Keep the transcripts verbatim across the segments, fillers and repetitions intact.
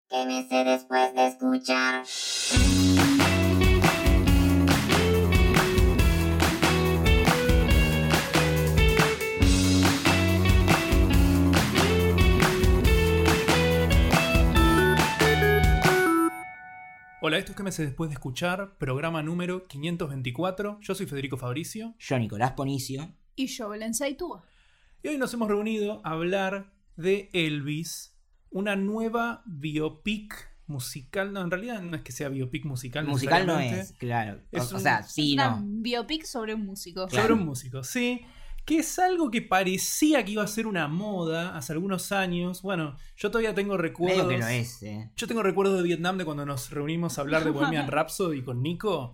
¿Qué me sé después de escuchar? Hola, esto es ¿Qué me sé después de escuchar? Programa número quinientos veinticuatro. Yo soy Federico Fabricio. Yo, Nicolás Ponicio. Y yo, Belén Saitúa. Y hoy nos hemos reunido a hablar de Elvis, una nueva biopic musical. No, en realidad no es que sea biopic musical. Musical no es, claro. Es o, un, o sea, sí, una no. biopic sobre un músico. Sobre Claro. un músico, sí. Que es algo que parecía que iba a ser una moda hace algunos años. Bueno, yo todavía tengo recuerdos. Medio que no es, eh. Yo tengo recuerdos de Vietnam de cuando nos reunimos a hablar de Bohemian Rhapsody con Nico.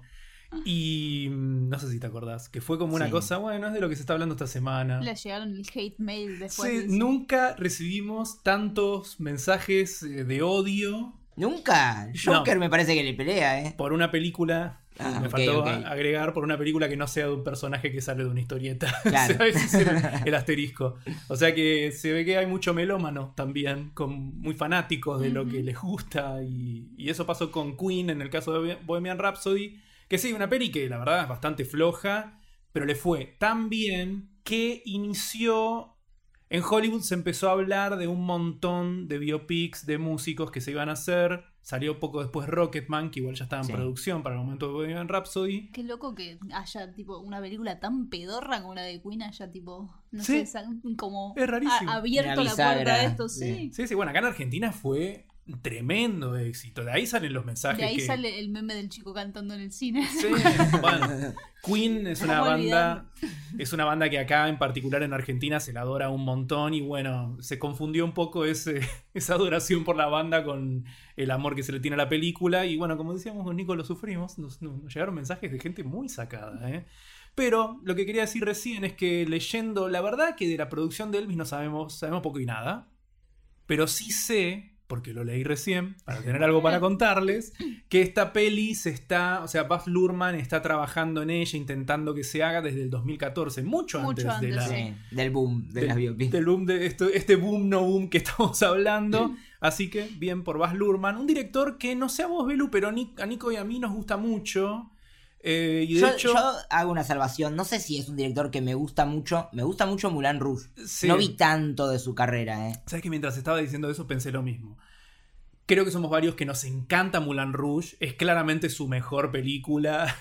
Y no sé si te acordás, que fue como una Sí. cosa, bueno, es de lo que se está hablando esta semana. Le llegaron el hate mail después. Sí, de eso. nunca recibimos tantos mensajes eh, de odio Nunca. Joker me parece que le pelea, eh. por una película. Ah, me ok, faltó ok. a- agregar por una película que no sea de un personaje que sale de una historieta. Claro. O sea, ese es el, el asterisco. O sea que se ve que hay mucho melómano también, con, muy fanáticos de lo Ujú. que les gusta. Y, y eso pasó con Queen en el caso de Bohemian Rhapsody. Que sí, una peli que la verdad es bastante floja, pero le fue tan bien que inició. En Hollywood se empezó a hablar de un montón de biopics de músicos que se iban a hacer. Salió poco después Rocketman, que igual ya estaba en Sí. producción para el momento de Bohemian Rhapsody. Qué loco que haya tipo una película tan pedorra como la de Queen haya tipo, no Sí. sé, sa- como Es rarísimo. a- abierto Una la puerta bisagra, de esto, sí. sí. Sí, sí, bueno, acá en Argentina fue un tremendo éxito. De ahí salen los mensajes De ahí que... sale el meme del chico cantando en el cine. Sí, bueno, Queen es una ¿Cómo banda, es una banda que acá en particular en Argentina se la adora un montón y bueno, se confundió un poco ese, esa adoración por la banda con el amor que se le tiene a la película y bueno, como decíamos con Nico lo sufrimos, nos, nos llegaron mensajes de gente muy sacada, ¿eh? Pero lo que quería decir recién es que leyendo, la verdad que de la producción de Elvis no sabemos, sabemos poco y nada, pero sí sé, porque lo leí recién, para tener algo para contarles, que esta peli se está, o sea, Baz Luhrmann está trabajando en ella, intentando que se haga desde el dos mil catorce, mucho, Mucho antes, de antes, la, sí. Sí, del boom de del- las biopics. del boom de esto, este boom no boom que estamos hablando. Así que bien por Baz Luhrmann, un director que no sé a vos, Belu, pero a Nic- a Nico y a mí nos gusta mucho. Eh, y de Yo, hecho, yo hago una salvación. No sé si es un director que me gusta mucho. Me gusta mucho Moulin Rouge. sí. No vi tanto de su carrera, eh. ¿Sabes que mientras estaba diciendo eso pensé lo mismo? Creo que somos varios que nos encanta Moulin Rouge. Es claramente su mejor película.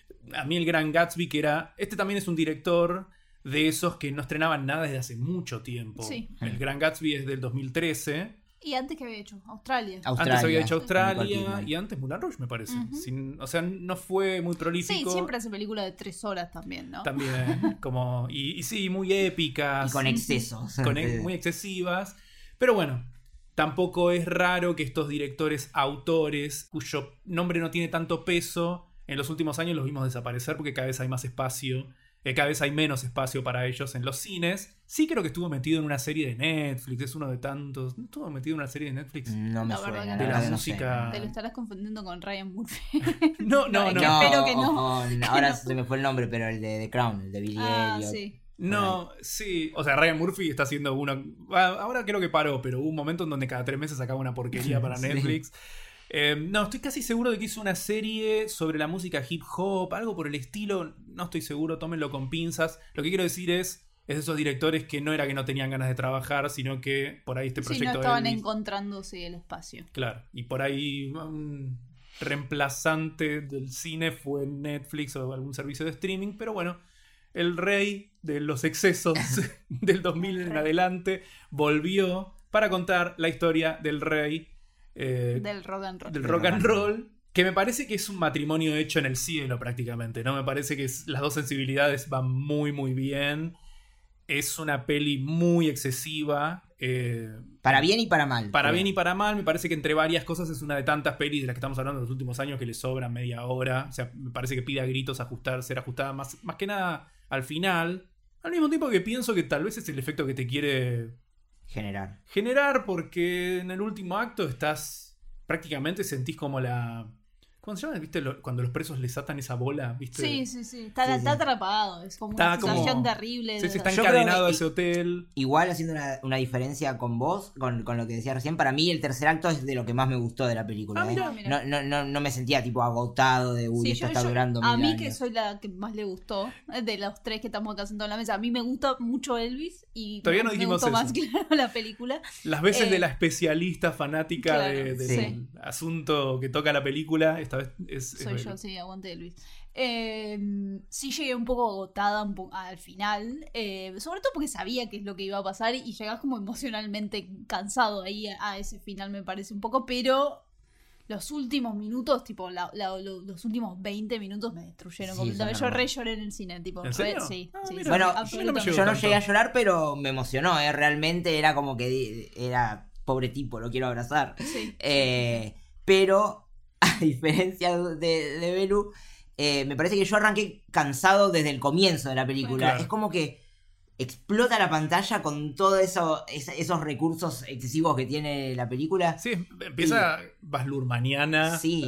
A mí el Gran Gatsby, que era... Este también es un director de esos que no estrenaban nada desde hace mucho tiempo. Sí. El Gran Gatsby es del dos mil trece. Y antes que había hecho Australia. Australia. Antes había hecho Nicole Australia Kidman. y antes Moulin Rouge, me parece. Ujú. Sin- o sea, no fue muy Sí, prolífico. siempre hace película de tres horas también, ¿no? También, como... Y, y sí, muy épicas. Y con excesos. con ex- muy excesivas. Pero bueno, tampoco es raro que estos directores autores, cuyo nombre no tiene tanto peso, en los últimos años los vimos desaparecer porque cada vez hay más espacio, eh, cada vez hay menos espacio para ellos en los cines. Sí creo que estuvo metido en una serie de Netflix, es uno de tantos. ¿No estuvo metido en una serie de Netflix? No me La verdad suena. que De la la verdad que no sé. música... Te lo estarás confundiendo con Ryan Murphy. No, no, no. No, espero que no. o- o- ahora se me fue el nombre, pero el de The Crown, el de Billy ah, Elliot. sí. No, sí. O sea, Ryan Murphy está haciendo uno. ah, Ahora creo que paró, pero hubo un momento en donde cada tres meses sacaba una porquería para Sí. Netflix. Eh, no, estoy casi seguro de que hizo una serie sobre la música hip hop, algo por el estilo. No estoy seguro, tómenlo con pinzas. Lo que quiero decir es, es de esos directores que no era que no tenían ganas de trabajar, sino que por ahí este Sí, proyecto no de estaban Elvis- encontrándose el espacio. Claro, y por ahí un reemplazante del cine fue Netflix o algún servicio de streaming, pero bueno, el rey de los excesos del dos mil en adelante volvió para contar la historia del rey eh, Del rock and roll. del rock and roll, que me parece que es un matrimonio hecho en el cielo prácticamente, ¿no? Me parece que es- las dos sensibilidades van muy muy bien. Es una peli muy excesiva. eh, Para bien y para mal. para creo. bien y para mal, me parece que entre varias cosas es una de tantas pelis de las que estamos hablando en los últimos años que le sobran media hora. O sea, me parece que pide a gritos ajustar, ser ajustada más, más que nada al final. Al mismo tiempo que pienso que tal vez es el efecto que te quiere Generar. generar, porque en el último acto estás prácticamente sentís como la ¿Cómo se llama? ¿Viste? Lo- cuando los presos les atan esa bola, ¿viste? Sí, sí, sí. Está, Sí, está sí. atrapado. Es como Está una situación como- terrible. Sí, sí, está Yo creo encadenado a que- ese hotel. Igual haciendo una, una diferencia con vos, con, con lo que decías recién, para mí el tercer acto es de lo que más me gustó de la película. Ah, ¿eh? mirá. Mira. No, no, no, no me sentía tipo agotado de, uy, Sí, esto yo- está yo- durando a mil mí años. que soy la que más le gustó eh, de los tres que estamos acá sentados en la mesa, a mí me gusta mucho Elvis y Todavía me, no me dijimos gustó eso. más claro la película. Las veces Eh, de la especialista fanática claro, de- del sí. asunto que toca la película, esta vez es... es Soy Belu. yo, sí, aguante Elvis. Eh, sí llegué un poco agotada un po- al final, eh, sobre todo porque sabía qué es lo que iba a pasar y llegás como emocionalmente cansado ahí a, a ese final me parece un poco, pero los últimos minutos, tipo la- la- lo- los últimos veinte minutos me destruyeron Sí, completamente. son Yo re hermosos. lloré en el cine, tipo. ¿En re- serio? sí, Ah, sí, mira. sí, Bueno, absolutamente. llegó Yo no tanto. llegué a llorar, pero me emocionó, ¿eh? Realmente era como que di- era pobre tipo, lo quiero abrazar. Sí. Eh, pero, a diferencia de, de Belu, eh, me parece que yo arranqué cansado desde el comienzo de la película. Claro. Es como que explota la pantalla con todos eso, es- esos recursos excesivos que tiene la película. Sí, empieza Baz Luhrmanniana. Sí,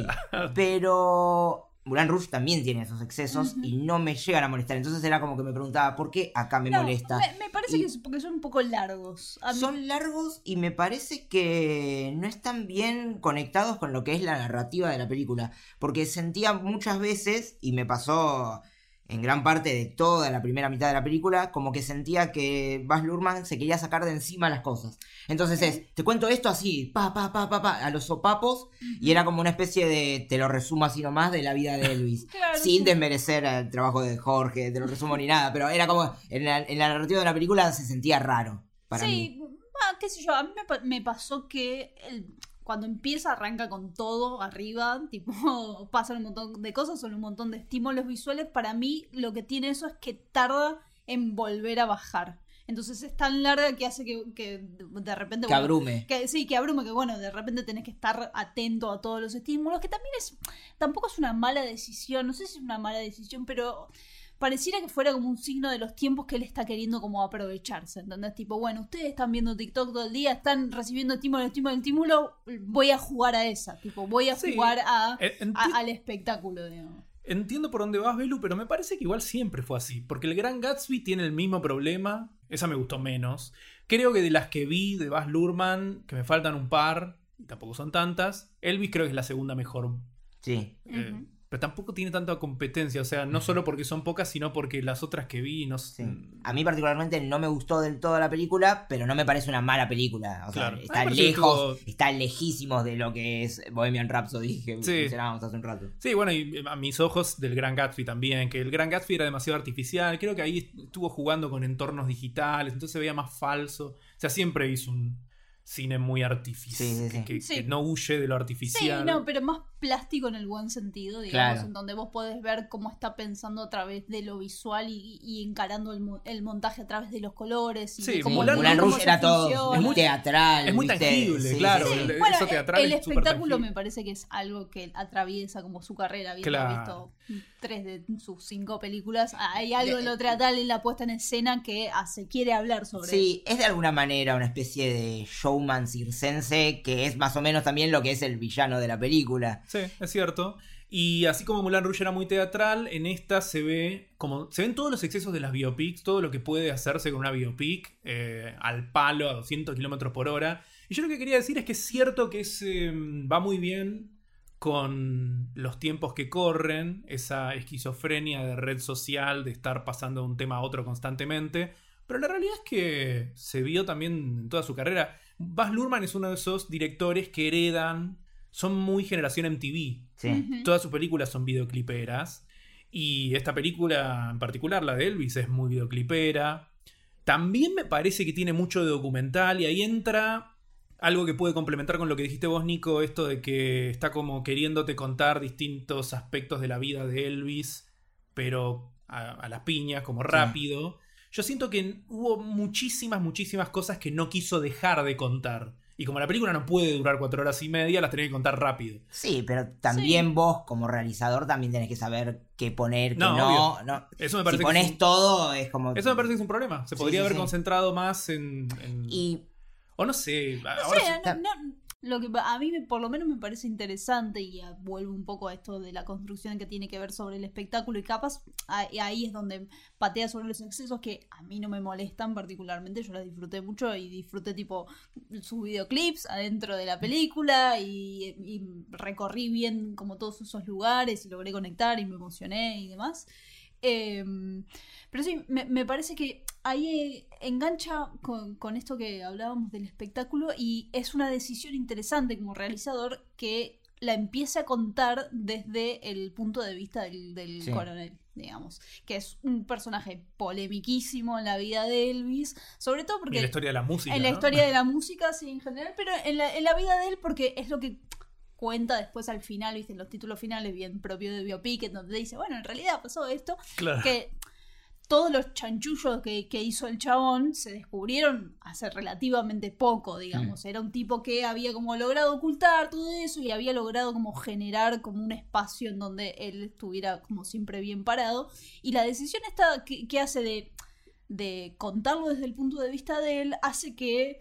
pero Moulin Rouge también tiene esos excesos Ujú. y no me llegan a molestar. Entonces era como que me preguntaba, ¿por qué acá me No, molesta? Me, me parece Y- que es porque son un poco largos. A mí- Son largos y me parece que no están bien conectados con lo que es la narrativa de la película. Porque sentía muchas veces, y me pasó en gran parte de toda la primera mitad de la película, como que sentía que Baz Luhrmann se quería sacar de encima las cosas. Entonces es, te cuento esto así, pa, pa, pa, pa, pa, a los sopapos, y era como una especie de, te lo resumo así nomás, de la vida de Elvis. Claro, sin sí. desmerecer el trabajo de Jorge, te lo resumo ni nada, pero era como, en la, en la narrativa de la película se sentía raro para mí. Sí, ah, qué sé yo, a mí me, pa- me pasó que el- cuando empieza arranca con todo arriba, tipo, pasan un montón de cosas, son un montón de estímulos visuales. Para mí lo que tiene eso es que tarda en volver a bajar. Entonces es tan larga que hace que, que de repente... Que bueno, abrume. que, sí, que abrume, que bueno, de repente tenés que estar atento a todos los estímulos, que también es, tampoco es una mala decisión, no sé si es una mala decisión, pero pareciera que fuera como un signo de los tiempos que él está queriendo como aprovecharse, ¿entendés? Tipo, bueno, ustedes están viendo TikTok todo el día, están recibiendo estímulo, estímulo, estímulo, voy a jugar a esa, tipo, voy a Sí. jugar a, En- a- enti- al espectáculo, digamos. Entiendo por dónde vas, Belu, pero me parece que igual siempre fue así. Porque el Gran Gatsby tiene el mismo problema. Esa me gustó menos. Creo que de las que vi de Baz Luhrmann, que me faltan un par, y tampoco son tantas, Elvis creo que es la segunda mejor. Sí. Eh, Ujú. pero tampoco tiene tanta competencia. O sea, no solo porque son pocas, sino porque las otras que vi no Sí. s- A mí particularmente no me gustó del todo la película, pero no me parece una mala película. O sea, Claro. está A mí me pareció lejos, que está lejísimos de lo que es Bohemian Rhapsody que Sí. mencionábamos hace un rato. Sí, bueno, y a mis ojos del Gran Gatsby también, que el Gran Gatsby era demasiado artificial, creo que ahí estuvo jugando con entornos digitales, entonces se veía más falso. O sea, siempre hizo un cine muy artificial, Sí, sí, sí. que, que- Sí. que no huye de lo Sí, artificial. no, pero más plástico en el buen sentido, digamos, Claro. en donde vos podés ver cómo está pensando a través de lo visual y, y encarando el, mo- el montaje a través de los colores. Y Sí, de Sí, cómo, Moulin Moulin cómo Rouge se era todo funciona. es muy teatral. Es muy ¿viste? tangible, Sí, claro. sí, sí. el- Bueno, eso teatral el es súper espectáculo tangible. me parece que es algo que atraviesa como su carrera, habiendo Claro. visto tres de sus cinco películas. Hay algo en lo teatral, en la puesta en escena que hace, quiere hablar sobre Sí, es de alguna manera una especie de showman circense que es más o menos también lo que es el villano de la película. Sí, es cierto. Y así como Moulin Rouge era muy teatral, en esta se ve como se ven todos los excesos de las biopics, todo lo que puede hacerse con una biopic eh, al palo a doscientos kilómetros por hora. Y yo lo que quería decir es que es cierto que es, eh, va muy bien con los tiempos que corren, esa esquizofrenia de red social, de estar pasando de un tema a otro constantemente. Pero la realidad es que se vio también en toda su carrera. Baz Luhrmann es uno de esos directores que heredan, son muy generación M T V. Sí. Ujú. Todas sus películas son videocliperas. Y esta película en particular, la de Elvis, es muy videoclipera. También me parece que tiene mucho de documental. Y ahí entra algo que puede complementar con lo que dijiste vos, Nico. Esto de que está como queriéndote contar distintos aspectos de la vida de Elvis, pero a, a las piñas, como rápido. Yo siento que hubo muchísimas, muchísimas cosas que no quiso dejar de contar. Y como la película no puede durar cuatro horas y media, las tenés que contar rápido. Sí, pero también Sí. vos como realizador también tenés que saber qué poner, qué No, no. obvio. no. Eso me Si parece que pones es un- todo es como... Eso me parece que es un problema. Se Sí, podría sí, haber sí. concentrado más en. en- Y O no sé. No ahora sé, sí- no- no- Lo que a mí me, por lo menos me parece interesante, y a, vuelvo un poco a esto de la construcción que tiene que ver sobre el espectáculo, y capaz a, ahí es donde patea sobre los excesos que a mí no me molestan particularmente. Yo la disfruté mucho y disfruté tipo sus videoclips adentro de la película y, y recorrí bien como todos esos lugares y logré conectar y me emocioné y demás. Eh, pero sí, me, me parece que ahí engancha con, con esto que hablábamos del espectáculo, y es una decisión interesante como realizador que la empiece a contar desde el punto de vista del, del sí. coronel, digamos, que es un personaje polemiquísimo en la vida de Elvis, sobre todo porque... En la historia de la música, En la ¿no? historia de la música, sí, en general, pero en la, en la vida de él, porque es lo que cuenta después al final, viste, en los títulos finales bien propio de biopic, en donde dice, bueno, en realidad pasó esto, claro. que todos los chanchullos que, que hizo el chabón se descubrieron hace relativamente poco, digamos. Mm. Era un tipo que había como logrado ocultar todo eso y había logrado como generar como un espacio en donde él estuviera como siempre bien parado. Y la decisión esta que, que hace de, de contarlo desde el punto de vista de él hace que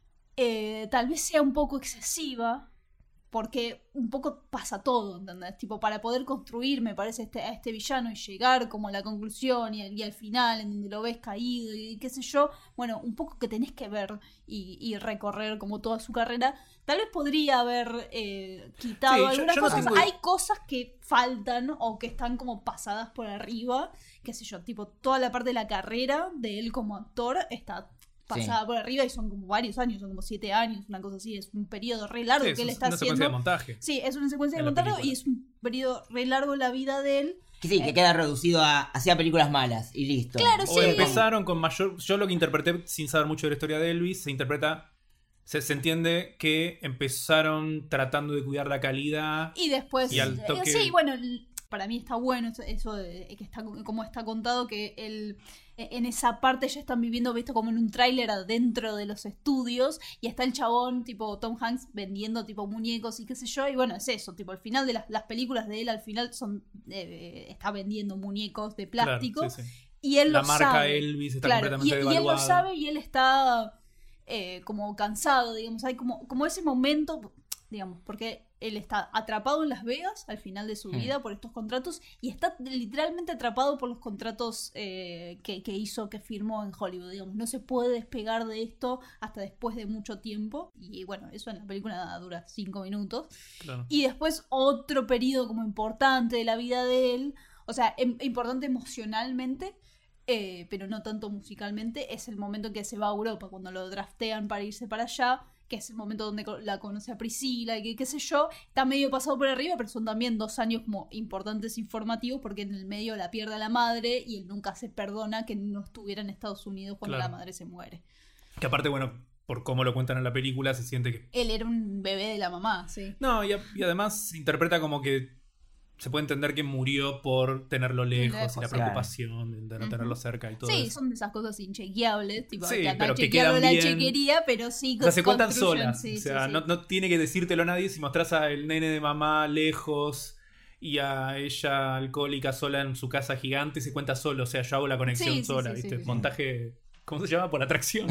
eh, tal vez sea un poco excesiva, porque un poco pasa todo, ¿entendés? Tipo, para poder construir, me parece, este, a este villano y llegar como a la conclusión y, y al final, en donde lo ves caído y qué sé yo, bueno, un poco que tenés que ver y, y recorrer como toda su carrera. Tal vez podría haber eh, quitado sí, algunas yo, yo cosas. No tengo... Hay cosas que faltan o que están como pasadas por arriba, qué sé yo, tipo, toda la parte de la carrera de él como actor está pasada sí. por arriba, y son como varios años, son como siete años, una cosa así, es un periodo re largo sí, que él está una haciendo. Secuencia de montaje. Sí, es una secuencia de montaje y es un periodo re largo la vida de él. Que sí, eh, que queda reducido a hacía películas malas y listo. Claro, o sí. empezaron con mayor, yo lo que interpreté sin saber mucho de la historia de Elvis, se interpreta, se, se entiende que empezaron tratando de cuidar la calidad y después y al toque... sí, bueno, para mí está bueno eso, eso de que está como está contado, que el en esa parte ya están viviendo, visto como en un tráiler adentro de los estudios, y está el chabón tipo Tom Hanks vendiendo tipo muñecos y qué sé yo, y bueno, es eso, tipo al final de las, las películas de él, al final son eh, está vendiendo muñecos de plástico, claro, sí, sí. Y él la lo marca sabe. Elvis está Claro, completamente y, devaluada. Y él lo sabe y él está eh, como cansado, digamos, hay como, como ese momento, digamos, porque él está atrapado en Las Vegas al final de su vida mm. por estos contratos, y está literalmente atrapado por los contratos eh, que, que hizo, que firmó en Hollywood, digamos. No se puede despegar de esto hasta después de mucho tiempo, y bueno, eso en la película dura cinco minutos. Claro. Y después otro periodo como importante de la vida de él, o sea, em, importante emocionalmente, eh, pero no tanto musicalmente, es el momento en que se va a Europa, cuando lo draftean para irse para allá, que es el momento donde la conoce a Priscila y que qué sé yo, está medio pasado por arriba, pero son también dos años como importantes informativos, porque en el medio la pierde a la madre y él nunca se perdona que no estuviera en Estados Unidos cuando claro. la madre se muere. Que aparte, bueno, por cómo lo cuentan en la película, se siente que... Él era un bebé de la mamá, sí. No, y, a, y además se interpreta como que se puede entender que murió por tenerlo lejos, lejos y la preocupación claro. de no tenerlo uh-huh. cerca y todo sí, eso. Sí, son de esas cosas inchequeables, tipo sí, que acá pero que chequearlo quedan la bien. chequería, pero sí o sea, se cuentan solas, sí, o sea, sí, sí. No, no tiene que decírtelo a nadie. Si mostrás al nene de mamá lejos y a ella alcohólica sola en su casa gigante, se cuenta solo, o sea, yo hago la conexión sí, sola, sí, sí, ¿viste? Sí, Montaje, ¿cómo se llama? Por atracción.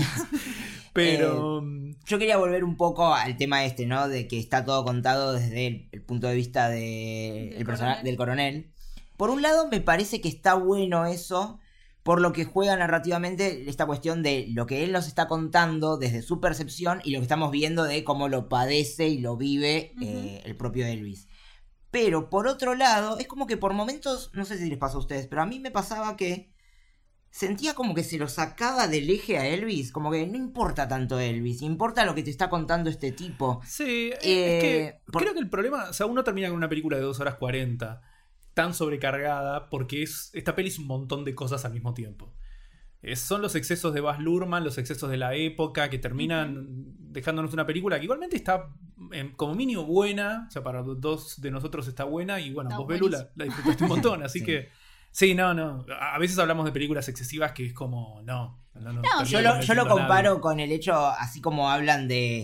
Pero... Eh, yo quería volver un poco al tema este, ¿no? De que está todo contado desde el, el punto de vista de del, el persona- coronel. del coronel. Por un lado me parece que está bueno eso, por lo que juega narrativamente esta cuestión de lo que él nos está contando desde su percepción y lo que estamos viendo de cómo lo padece y lo vive uh-huh. eh, el propio Elvis. Pero por otro lado, es como que por momentos, no sé si les pasa a ustedes, pero a mí me pasaba que sentía como que se lo sacaba del eje a Elvis, como que no importa tanto Elvis, importa lo que te está contando este tipo. Sí, eh, es que por... creo que el problema, o sea, uno termina con una película de dos horas cuarenta tan sobrecargada porque es esta peli es un montón de cosas al mismo tiempo. Es, son los excesos de Baz Luhrmann, los excesos de la época que terminan uh-huh. dejándonos una película que igualmente está eh, como mínimo buena, o sea, para dos de nosotros está buena y bueno, está vos Belu la, la disfrutaste un montón, así sí. que sí, no, no, a veces hablamos de películas excesivas que es como, no, no, no, no yo lo, yo lo comparo nadie. Con el hecho, así como hablan de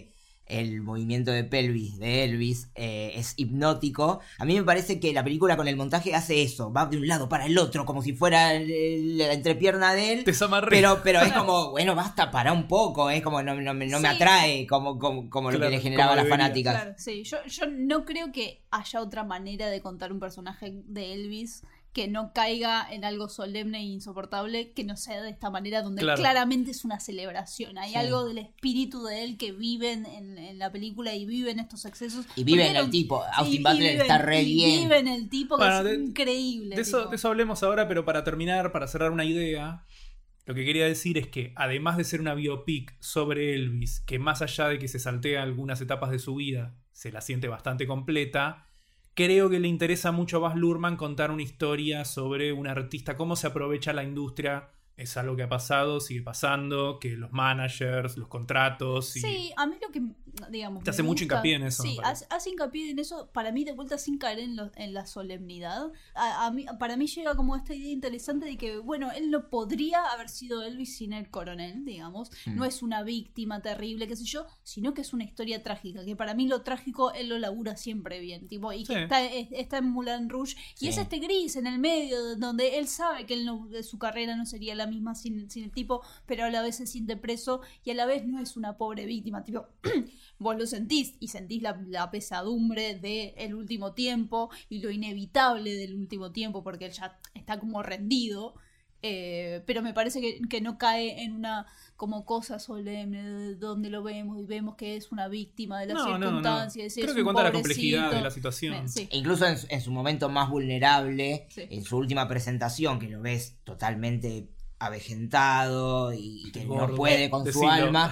el movimiento de pelvis de Elvis eh, es hipnótico. A mí me parece que la película con el montaje hace eso, va de un lado para el otro, como si fuera el- la entrepierna de él. Te desamarré. Pero, pero es como, bueno, basta, para un poco, es como no, no, me- no me Sí. atrae como, como, como lo Claro, que le generaba a como las debería. fanáticas. Claro, sí. Yo, yo no creo que haya otra manera de contar un personaje de Elvis que no caiga en algo solemne e insoportable que no sea de esta manera, donde Claro. claramente es una celebración. Hay Sí. algo del espíritu de él que vive en, en- en la película y vive en estos excesos. Y vive Porque en era el un- tipo, sí, Austin y Butler vive está en- re y bien. Vive en el tipo que Bueno, es de- increíble. De eso, tipo. de eso hablemos ahora, pero para terminar, para cerrar una idea, lo que quería decir es que además de ser una biopic sobre Elvis, que más allá de que se saltea algunas etapas de su vida, se la siente bastante completa, creo que le interesa mucho a Baz Luhrmann contar una historia sobre un artista, cómo se aprovecha la industria. Es algo que ha pasado, sigue pasando, que los managers, los contratos... Y... Sí, a mí lo que, digamos... Te me hace mucho gusta- hincapié en eso, me Sí, parece. hace, hace hincapié en eso, para mí de vuelta sin caer en, lo- en la solemnidad. A, a mí, para mí llega como esta idea interesante de que, bueno, él no podría haber sido Elvis sin el coronel, digamos. Mm. No es una víctima terrible, qué sé yo, sino que es una historia trágica, que para mí lo trágico él lo labura siempre bien, tipo, y que Sí. está, es- está en Moulin Rouge, y Sí. es este gris en el medio, donde él sabe que él no- su carrera no sería la misma sin, sin el tipo, pero a la vez se siente preso y a la vez no es una pobre víctima, tipo, vos lo sentís y sentís la, la pesadumbre del último tiempo y lo inevitable del último tiempo porque él ya está como rendido, eh, pero me parece que, que no cae en una como cosa solemne donde lo vemos y vemos que es una víctima de las No, no, no. circunstancias. es Creo que un cuenta la pobrecito. complejidad de la situación. Me- sí. E incluso en, su- en su momento más vulnerable, Sí. en su última presentación, que lo ves totalmente avejentado y que Gordo. no puede con su Decilo. alma.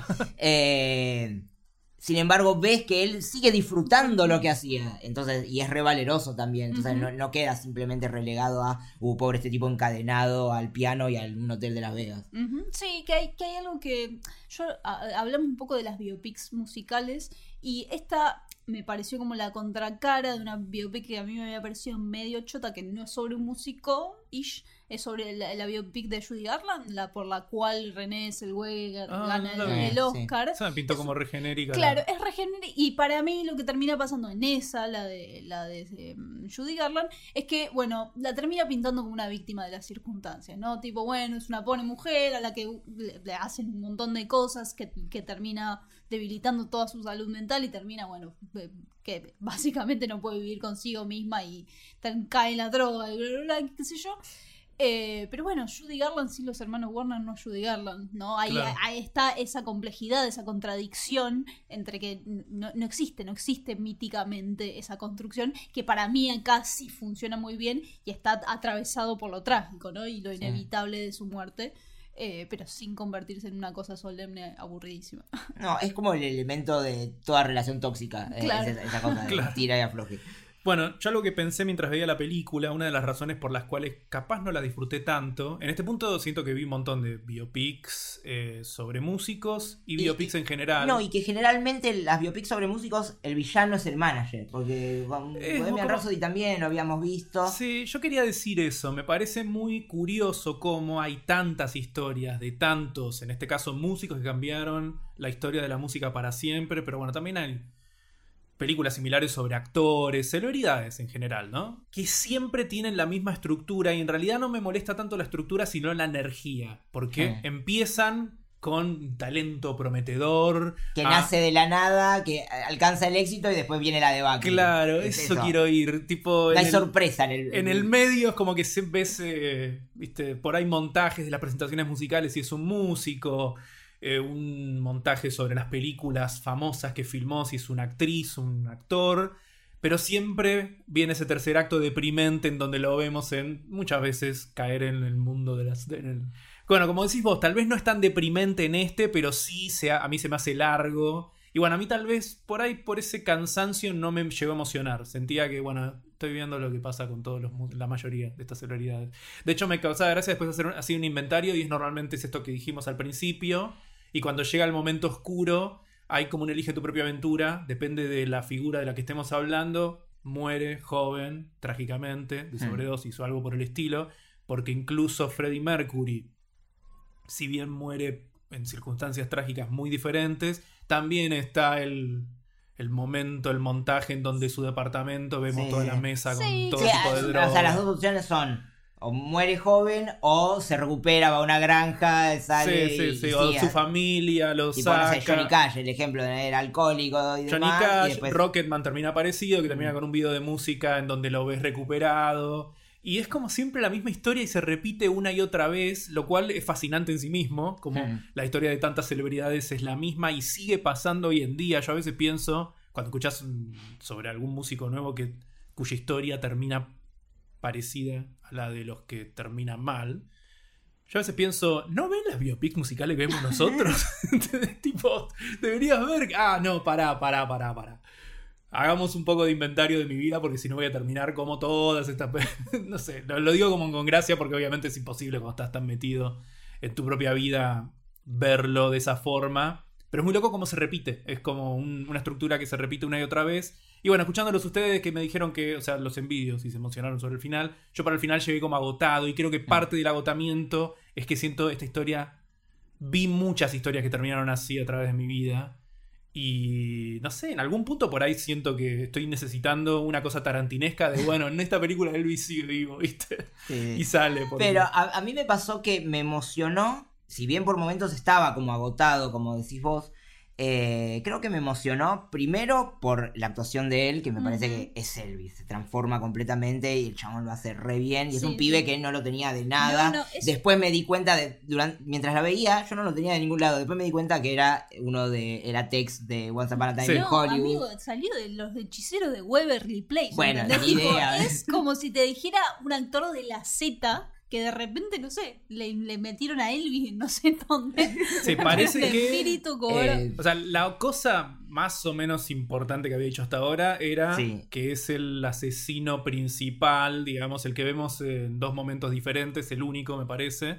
eh, sin embargo, ves que él sigue disfrutando lo que hacía. Entonces, y es re valeroso también. Entonces, Ujú. no, no queda simplemente relegado a, uh, pobre este tipo encadenado al piano y a un hotel de Las Vegas. Ujú, sí, que hay, que hay algo que... Yo a- hablamos un poco de las biopics musicales y esta me pareció como la contracara de una biopic que a mí me había parecido medio chota, que no es sobre un músico, ish, es sobre la, la biopic de Judy Garland, la por la cual René Zellweger Ah, gana no el, la vi. el Sí. Oscar. Eso me pintó como regenérica. Claro, es regenerante y para mí lo que termina pasando en esa, la de la de eh, Judy Garland, es que, bueno, la termina pintando como una víctima de las circunstancias, ¿no? Tipo, bueno, es una pobre mujer a la que le, le hacen un montón de cosas que, que termina debilitando toda su salud mental y termina, bueno, eh, que básicamente no puede vivir consigo misma y tan- cae en la droga y bla, bla, bla, qué sé yo. Eh, pero bueno, Judy Garland sin los hermanos Warner no es Judy Garland, ¿no? Ahí, Claro. ahí está esa complejidad, esa contradicción entre que no, no existe, no existe míticamente esa construcción, que para mí acá sí funciona muy bien y está atravesado por lo trágico, ¿no? Y lo Sí. inevitable de su muerte, eh, pero sin convertirse en una cosa solemne aburridísima. No, es como el elemento de toda relación tóxica. eh, Claro. esa, esa cosa de Claro. tira y afloje. Bueno, yo algo que pensé mientras veía la película, una de las razones por las cuales capaz no la disfruté tanto, en este punto siento que vi un montón de biopics eh, sobre músicos y Y- biopics en general. No, y que generalmente las biopics sobre músicos, el villano es el manager. Porque con Es Bohemian como- Rhapsody también lo habíamos visto. Sí, yo quería decir eso. Me parece muy curioso cómo hay tantas historias de tantos, en este caso músicos que cambiaron la historia de la música para siempre, pero bueno, también hay películas similares sobre actores, celebridades en general, ¿no? Que siempre tienen la misma estructura y en realidad no me molesta tanto la estructura, sino la energía, porque Sí. empiezan con talento prometedor. Que ah, nace de la nada, que alcanza el éxito y después viene la debacle. Claro, Es eso, quiero ir. Tipo, No en hay el- sorpresa en el. En el medio es como que se ves, eh, viste, por ahí montajes de las presentaciones musicales y es un músico, eh, un montaje sobre las películas famosas que filmó, si es una actriz, un actor, pero siempre viene ese tercer acto deprimente en donde lo vemos en muchas veces caer en el mundo de las... en el- Bueno, como decís vos, tal vez no es tan deprimente en este, pero sí se ha- a mí se me hace largo. Y bueno, a mí tal vez por ahí, por ese cansancio, no me llegó a emocionar. Sentía que, bueno, estoy viendo lo que pasa con todos los mu- la mayoría de estas celebridades. De hecho, me causaba gracia después hacer un- así un inventario y es normalmente es esto que dijimos al principio. Y cuando llega el momento oscuro, hay como un elige tu propia aventura. Depende de la figura de la que estemos hablando. Muere joven, trágicamente, de sobredosis o algo por el estilo. Porque incluso Freddie Mercury, si bien muere en circunstancias trágicas muy diferentes, También está el, el momento, el montaje en donde su departamento vemos Sí. toda la mesa con Sí, todo Sí, tipo de o drogas. sea, las dos opciones son o muere joven o se recupera, va a una granja, sale Sí, sí, y, sí. y O sí, su familia lo tipo, no sé, saca. Johnny Cash, el ejemplo, era alcohólico y Johnny demás, y Cash, después- Rocketman termina parecido, que termina Mm. con un video de música en donde lo ves recuperado. Y es como siempre la misma historia y se repite una y otra vez, lo cual es fascinante en sí mismo, como Mm. la historia de tantas celebridades es la misma y sigue pasando hoy en día. Yo a veces pienso, cuando escuchas mm, sobre algún músico nuevo que, cuya historia termina parecida a la de los que terminan mal, yo a veces pienso, ¿no ven las biopics musicales que vemos nosotros? Tipo, deberías ver... Ah, no, pará, pará, pará, pará. Hagamos un poco de inventario de mi vida porque si no voy a terminar como todas estas... No sé, lo, lo digo como con gracia porque obviamente es imposible cuando estás tan metido en tu propia vida verlo de esa forma. Pero es muy loco cómo se repite. Es como un- una estructura que se repite una y otra vez. Y bueno, escuchándolos ustedes que me dijeron que, o sea, los envidios y se emocionaron sobre el final, yo para el final llegué como agotado y creo que parte del agotamiento es que siento esta historia, vi muchas historias que terminaron así a través de mi vida y no sé, en algún punto por ahí siento que estoy necesitando una cosa tarantinesca de, bueno, en esta película Elvis sigue vivo, ¿viste? Sí. Y sale. Porque... Pero a, a mí me pasó que me emocionó, si bien por momentos estaba como agotado, como decís vos, eh, creo que me emocionó primero por la actuación de él, que me parece Ujú. que es Elvis, se transforma completamente y el chabón lo hace re bien, y es Sí, un pibe sí. que no lo tenía de nada. No, no, es- Después me di cuenta, de durante, mientras la veía, yo no lo tenía de ningún lado, después me di cuenta que era uno de, era Tex de Once Upon a Time Sí. in No, Hollywood. amigo, salió de los hechiceros de Waverly Place. Bueno, ¿entendés? ni Tipo, idea. es como si te dijera un actor de la Z que de repente, no sé, le, le metieron a Elvis en no sé dónde. Sí, parece El que... espíritu cobró. Eh, O sea, la cosa más o menos importante que había dicho hasta ahora era Sí. que es el asesino principal, digamos, el que vemos en dos momentos diferentes, el único, me parece,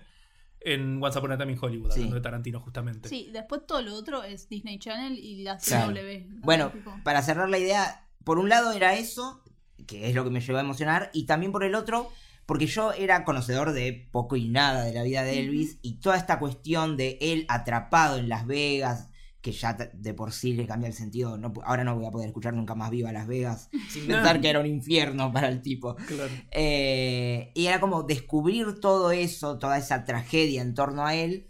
en Once Upon a Time in Hollywood, Sí. hablando de Tarantino justamente. Sí, después todo lo otro es Disney Channel y la Claro. C W. ¿no? Bueno, Tipo, para cerrar la idea, por un lado era eso, que es lo que me llevó a emocionar, y también por el otro, porque yo era conocedor de poco y nada de la vida de Elvis, y toda esta cuestión de él atrapado en Las Vegas, que ya t- de por sí le cambia el sentido, no, pu- ahora no voy a poder escuchar nunca más Viva Las Vegas, sin pensar que era un infierno para el tipo. Claro. Eh, y era como descubrir todo eso, toda esa tragedia en torno a él,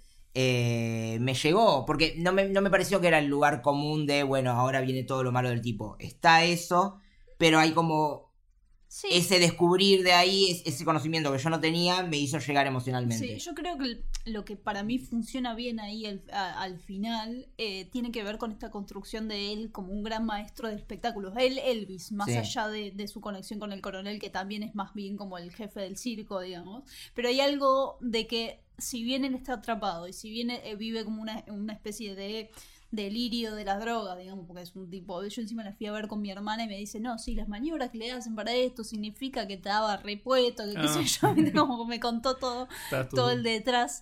eh, me llegó, porque no me, no me pareció que era el lugar común de, bueno, ahora viene todo lo malo del tipo. Está eso, pero hay como sí. ese descubrir de ahí, es- ese conocimiento que yo no tenía, me hizo llegar emocionalmente. Sí, yo creo que el- lo que para mí funciona bien ahí al, a- al final eh, tiene que ver con esta construcción de él como un gran maestro de espectáculos. Él, Elvis, más Sí. allá de, de su conexión con el coronel, que también es más bien como el jefe del circo, digamos. Pero hay algo de que si bien él está atrapado y si bien eh, vive como una, una especie de delirio de las drogas, digamos, porque es un tipo, yo encima la fui a ver con mi hermana y me dice, no, sí, las maniobras que le hacen para esto significa que te daba repuesto, que qué Ah. sé yo, ¿viste? Como me contó todo, Está todo el detrás.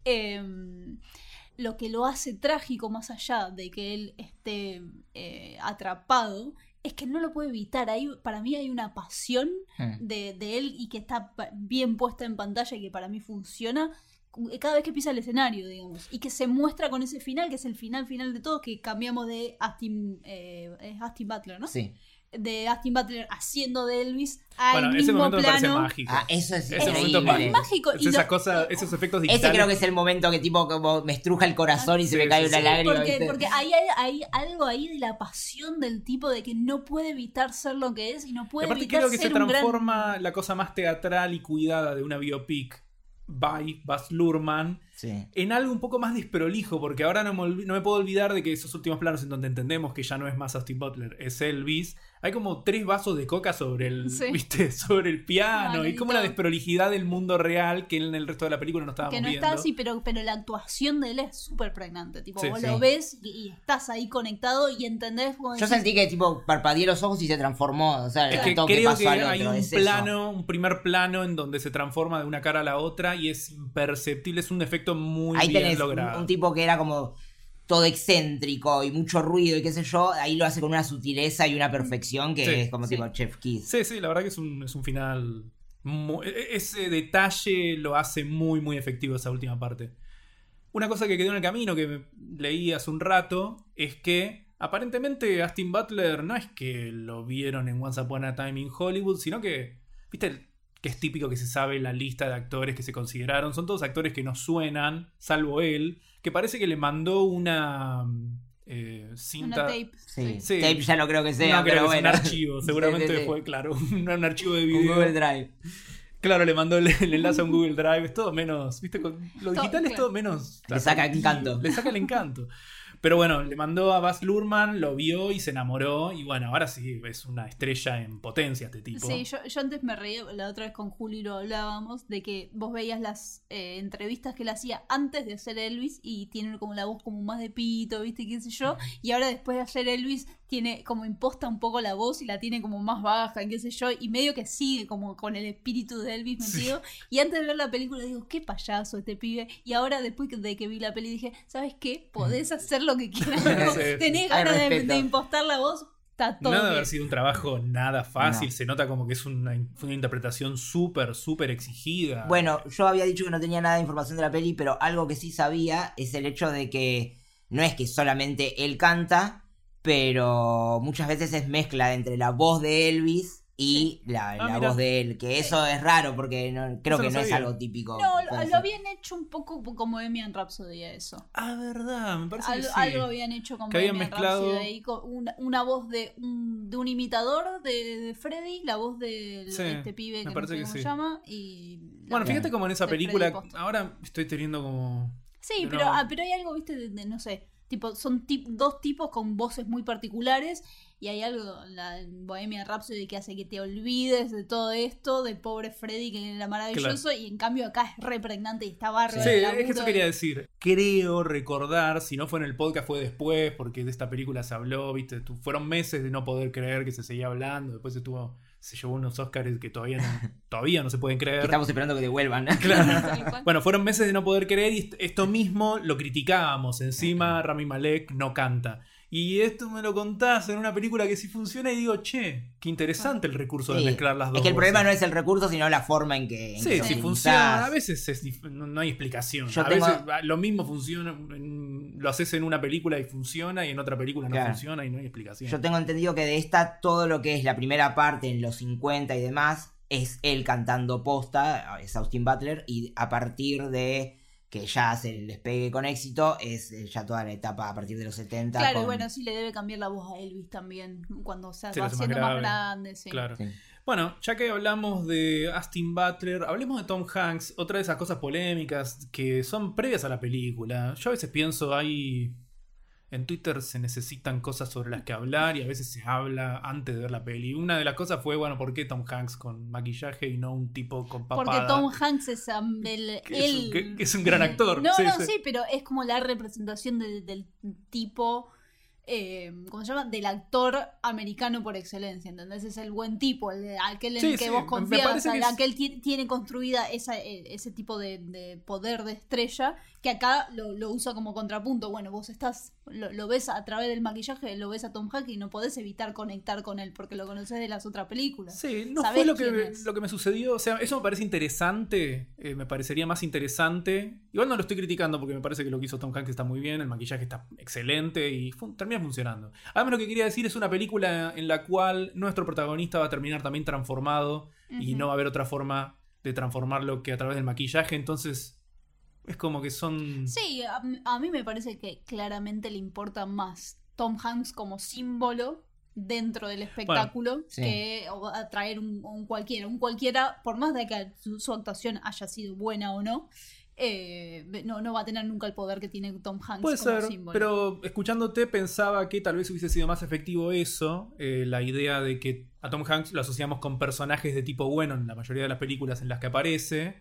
Em, lo que lo hace trágico, más allá de que él esté eh, atrapado, es que no lo puede evitar. Hay, para mí hay una pasión Mm. de, de él y que está pa- bien puesta en pantalla y que para mí funciona cada vez que pisa el escenario, digamos, y que se muestra con ese final, que es el final final de todo, que cambiamos de Austin, eh, es Austin Butler, ¿no? Sí. De Austin Butler haciendo de Elvis al Bueno, ese mismo momento me parece plano. mágico. Ah, eso es Ese increíble. momento es Es mágico. Es y esa lo- cosa, esos efectos digitales. Ese creo que es el momento que tipo como me estruja el corazón y se Sí, me cae sí, una sí, lágrima. Porque, ¿viste? porque hay, hay, hay algo ahí de la pasión del tipo de que no puede evitar ser lo que es y no Y puede aparte evitar creo que ser se un gran... transforma la cosa más teatral y cuidada de una biopic by Baz Luhrmann Sí. en algo un poco más desprolijo, porque ahora no me, olvi- no me puedo olvidar de que esos últimos planos en donde entendemos que ya no es más Austin Butler, es Elvis, hay como tres vasos de coca sobre el, Sí. ¿viste? Sobre el piano, Ah, y como todo. una desprolijidad del mundo real que en el resto de la película no estábamos Que no viendo. está así, pero, pero la actuación de él es súper pregnante. Tipo, Sí, vos sí. lo ves y, y estás ahí conectado y entendés. como Yo decís, sentí que tipo parpadeé los ojos y se transformó. O sea, Es el que toque creo pasó que al hay otro, un es eso. plano, un primer plano en donde se transforma de una cara a la otra y es imperceptible, es un efecto muy Ahí bien tenés un, logrado. un tipo que era como todo excéntrico y mucho ruido y qué sé yo, ahí lo hace con una sutileza y una perfección que Sí, es como sí. tipo Chef Kiss. Sí, sí, la verdad que es un, es un final. Muy, e- ese detalle lo hace muy, muy efectivo esa última parte. Una cosa que quedó en el camino que leí hace un rato es que aparentemente Austin Butler no es que lo vieron en Once Upon a Time in Hollywood, sino que, viste, que es típico que se sabe la lista de actores que se consideraron. Son todos actores que no suenan, salvo él, que parece que le mandó una eh, cinta... Una tape. Sí. Sí. Tape ya no creo que sea, No, creo pero que bueno. es un archivo, seguramente Sí, sí, sí. fue, claro, un, un archivo de Un video. Google Drive. Claro, le mandó el, el enlace a un Google Drive, es todo menos, viste, con, lo digital Todo, es claro. todo menos... Le saca el encanto. Le saca el encanto. Pero bueno, le mandó a Baz Luhrmann, lo vio y se enamoró. Y bueno, ahora sí es una estrella en potencia este tipo. Sí, yo, yo antes me reía, la otra vez con Juli lo hablábamos, de que vos veías las eh, entrevistas que él hacía antes de hacer Elvis y tiene como la voz como más de pito, ¿viste? Qué sé yo. Y ahora después de hacer Elvis tiene como imposta un poco la voz y la tiene como más baja, qué sé yo. Y medio que sigue como con el espíritu de Elvis metido. Sí. Y antes de ver la película digo, qué payaso este pibe. Y ahora después de que vi la peli dije, ¿sabes qué? Podés hacer lo que quieras. ¿No? Sí. Tenés ganas de, de impostar la voz. Está todo no debe bien. haber sido un trabajo nada fácil. No. Se nota como que es una, una interpretación súper, súper exigida. Bueno, yo había dicho que no tenía nada de información de la peli, pero algo que sí sabía es el hecho de que no es que solamente él canta, pero muchas veces es mezcla entre la voz de Elvis y Sí. la, Ah, la mira. voz de él, que eso es raro porque no, creo Eso que no no es sabía. algo típico. No, Puede lo, ser. lo habían hecho un poco como Bohemian Rhapsody eso. Ah, verdad, me parece Algo, que sí. algo habían hecho con Que habían Bohemian mezclado- Rhapsody ahí, con una, una voz de un, de un imitador de, de Freddy, la voz de Sí, este pibe me que no parece sé que cómo sí. se llama. Y la Bueno, voz fíjate como en esa de película. Freddy Post. Ahora estoy teniendo como. Sí, de pero, nuevo- ah, pero hay algo, viste, de, de, no sé, tipo, son tip, dos tipos con voces muy particulares y hay algo en la en Bohemian Rhapsody que hace que te olvides de todo esto, del pobre Freddy que era maravilloso y en cambio acá es re pregnante y está bárbaro. Sí, el es que eso laburo quería de- decir. Creo recordar, si no fue en el podcast, fue después, porque de esta película se habló, viste, tu- fueron meses de no poder creer que se seguía hablando, después se tuvo, se llevó unos Oscars que todavía no, todavía no se pueden Que creer. estamos esperando que devuelvan. Claro. Tal cual. Bueno, fueron meses de no poder creer y est- esto mismo lo criticábamos. Encima Rami Malek no canta. Y esto me lo contás en una película que sí funciona y digo, che, qué interesante el recurso de Sí. mezclar las dos Es que el voces. problema no es el recurso, sino la forma en que. en Sí, que lo si utilizás. funciona, a veces es dif- no, no hay explicación. Yo a tengo- veces ah, lo mismo funciona, en- lo haces en una película y funciona y en otra película no Claro. funciona y no hay explicación. Yo tengo entendido que de esta, todo lo que es la primera parte en los cincuenta y demás, es él cantando posta, es Austin Butler, y a partir de que ya hace el despegue con éxito, es eh, ya toda la etapa a partir de los setenta. Claro, con- y bueno, sí le debe cambiar la voz a Elvis también cuando se Se va le hace más haciendo más, grave. grande. Sí. Claro. Sí. Bueno, ya que hablamos de Austin Butler, hablemos de Tom Hanks, otra de esas cosas polémicas que son previas a la película. Yo a veces pienso, hay... En Twitter se necesitan cosas sobre las que hablar y a veces se habla antes de ver la peli. Una de las cosas fue, bueno, ¿por qué Tom Hanks con maquillaje y no un tipo con papada? Porque Tom Hanks es um, el, Que es un- él- que- que es un gran actor. No, Sí, no, sí. sí. pero es como la representación de- del tipo, eh, ¿cómo se llama? Del actor americano por excelencia, ¿entendés? Es el buen tipo, el de- aquel en Sí, el que sí, vos me confías, parece que el- es- aquel ti- tiene construida esa, eh, ese tipo de, de poder de estrella que acá lo, lo usa como contrapunto. Bueno, vos estás, lo, lo ves a través del maquillaje, lo ves a Tom Hanks y no podés evitar conectar con él porque lo conoces de las otras películas. Sí, no Sabés fue lo que, quién me, es. lo que me sucedió. O sea, eso me parece interesante. eh, me parecería más interesante. Igual no lo estoy criticando porque me parece que lo que hizo Tom Hanks está muy bien. El maquillaje está excelente y fun- termina funcionando. Además, lo que quería decir es una película en la cual nuestro protagonista va a terminar también transformado y Ujú. no va a haber otra forma de transformarlo que a través del maquillaje. Entonces, es como que son. Sí, a, a mí me parece que claramente le importa más Tom Hanks como símbolo dentro del espectáculo sí. que atraer un, un cualquiera. Un cualquiera, por más de que su, su actuación haya sido buena o no, eh, no, no va a tener nunca el poder que tiene Tom Hanks Puede como ser, símbolo. pero escuchándote pensaba que tal vez hubiese sido más efectivo eso, eh, la idea de que a Tom Hanks lo asociamos con personajes de tipo bueno en la mayoría de las películas en las que aparece.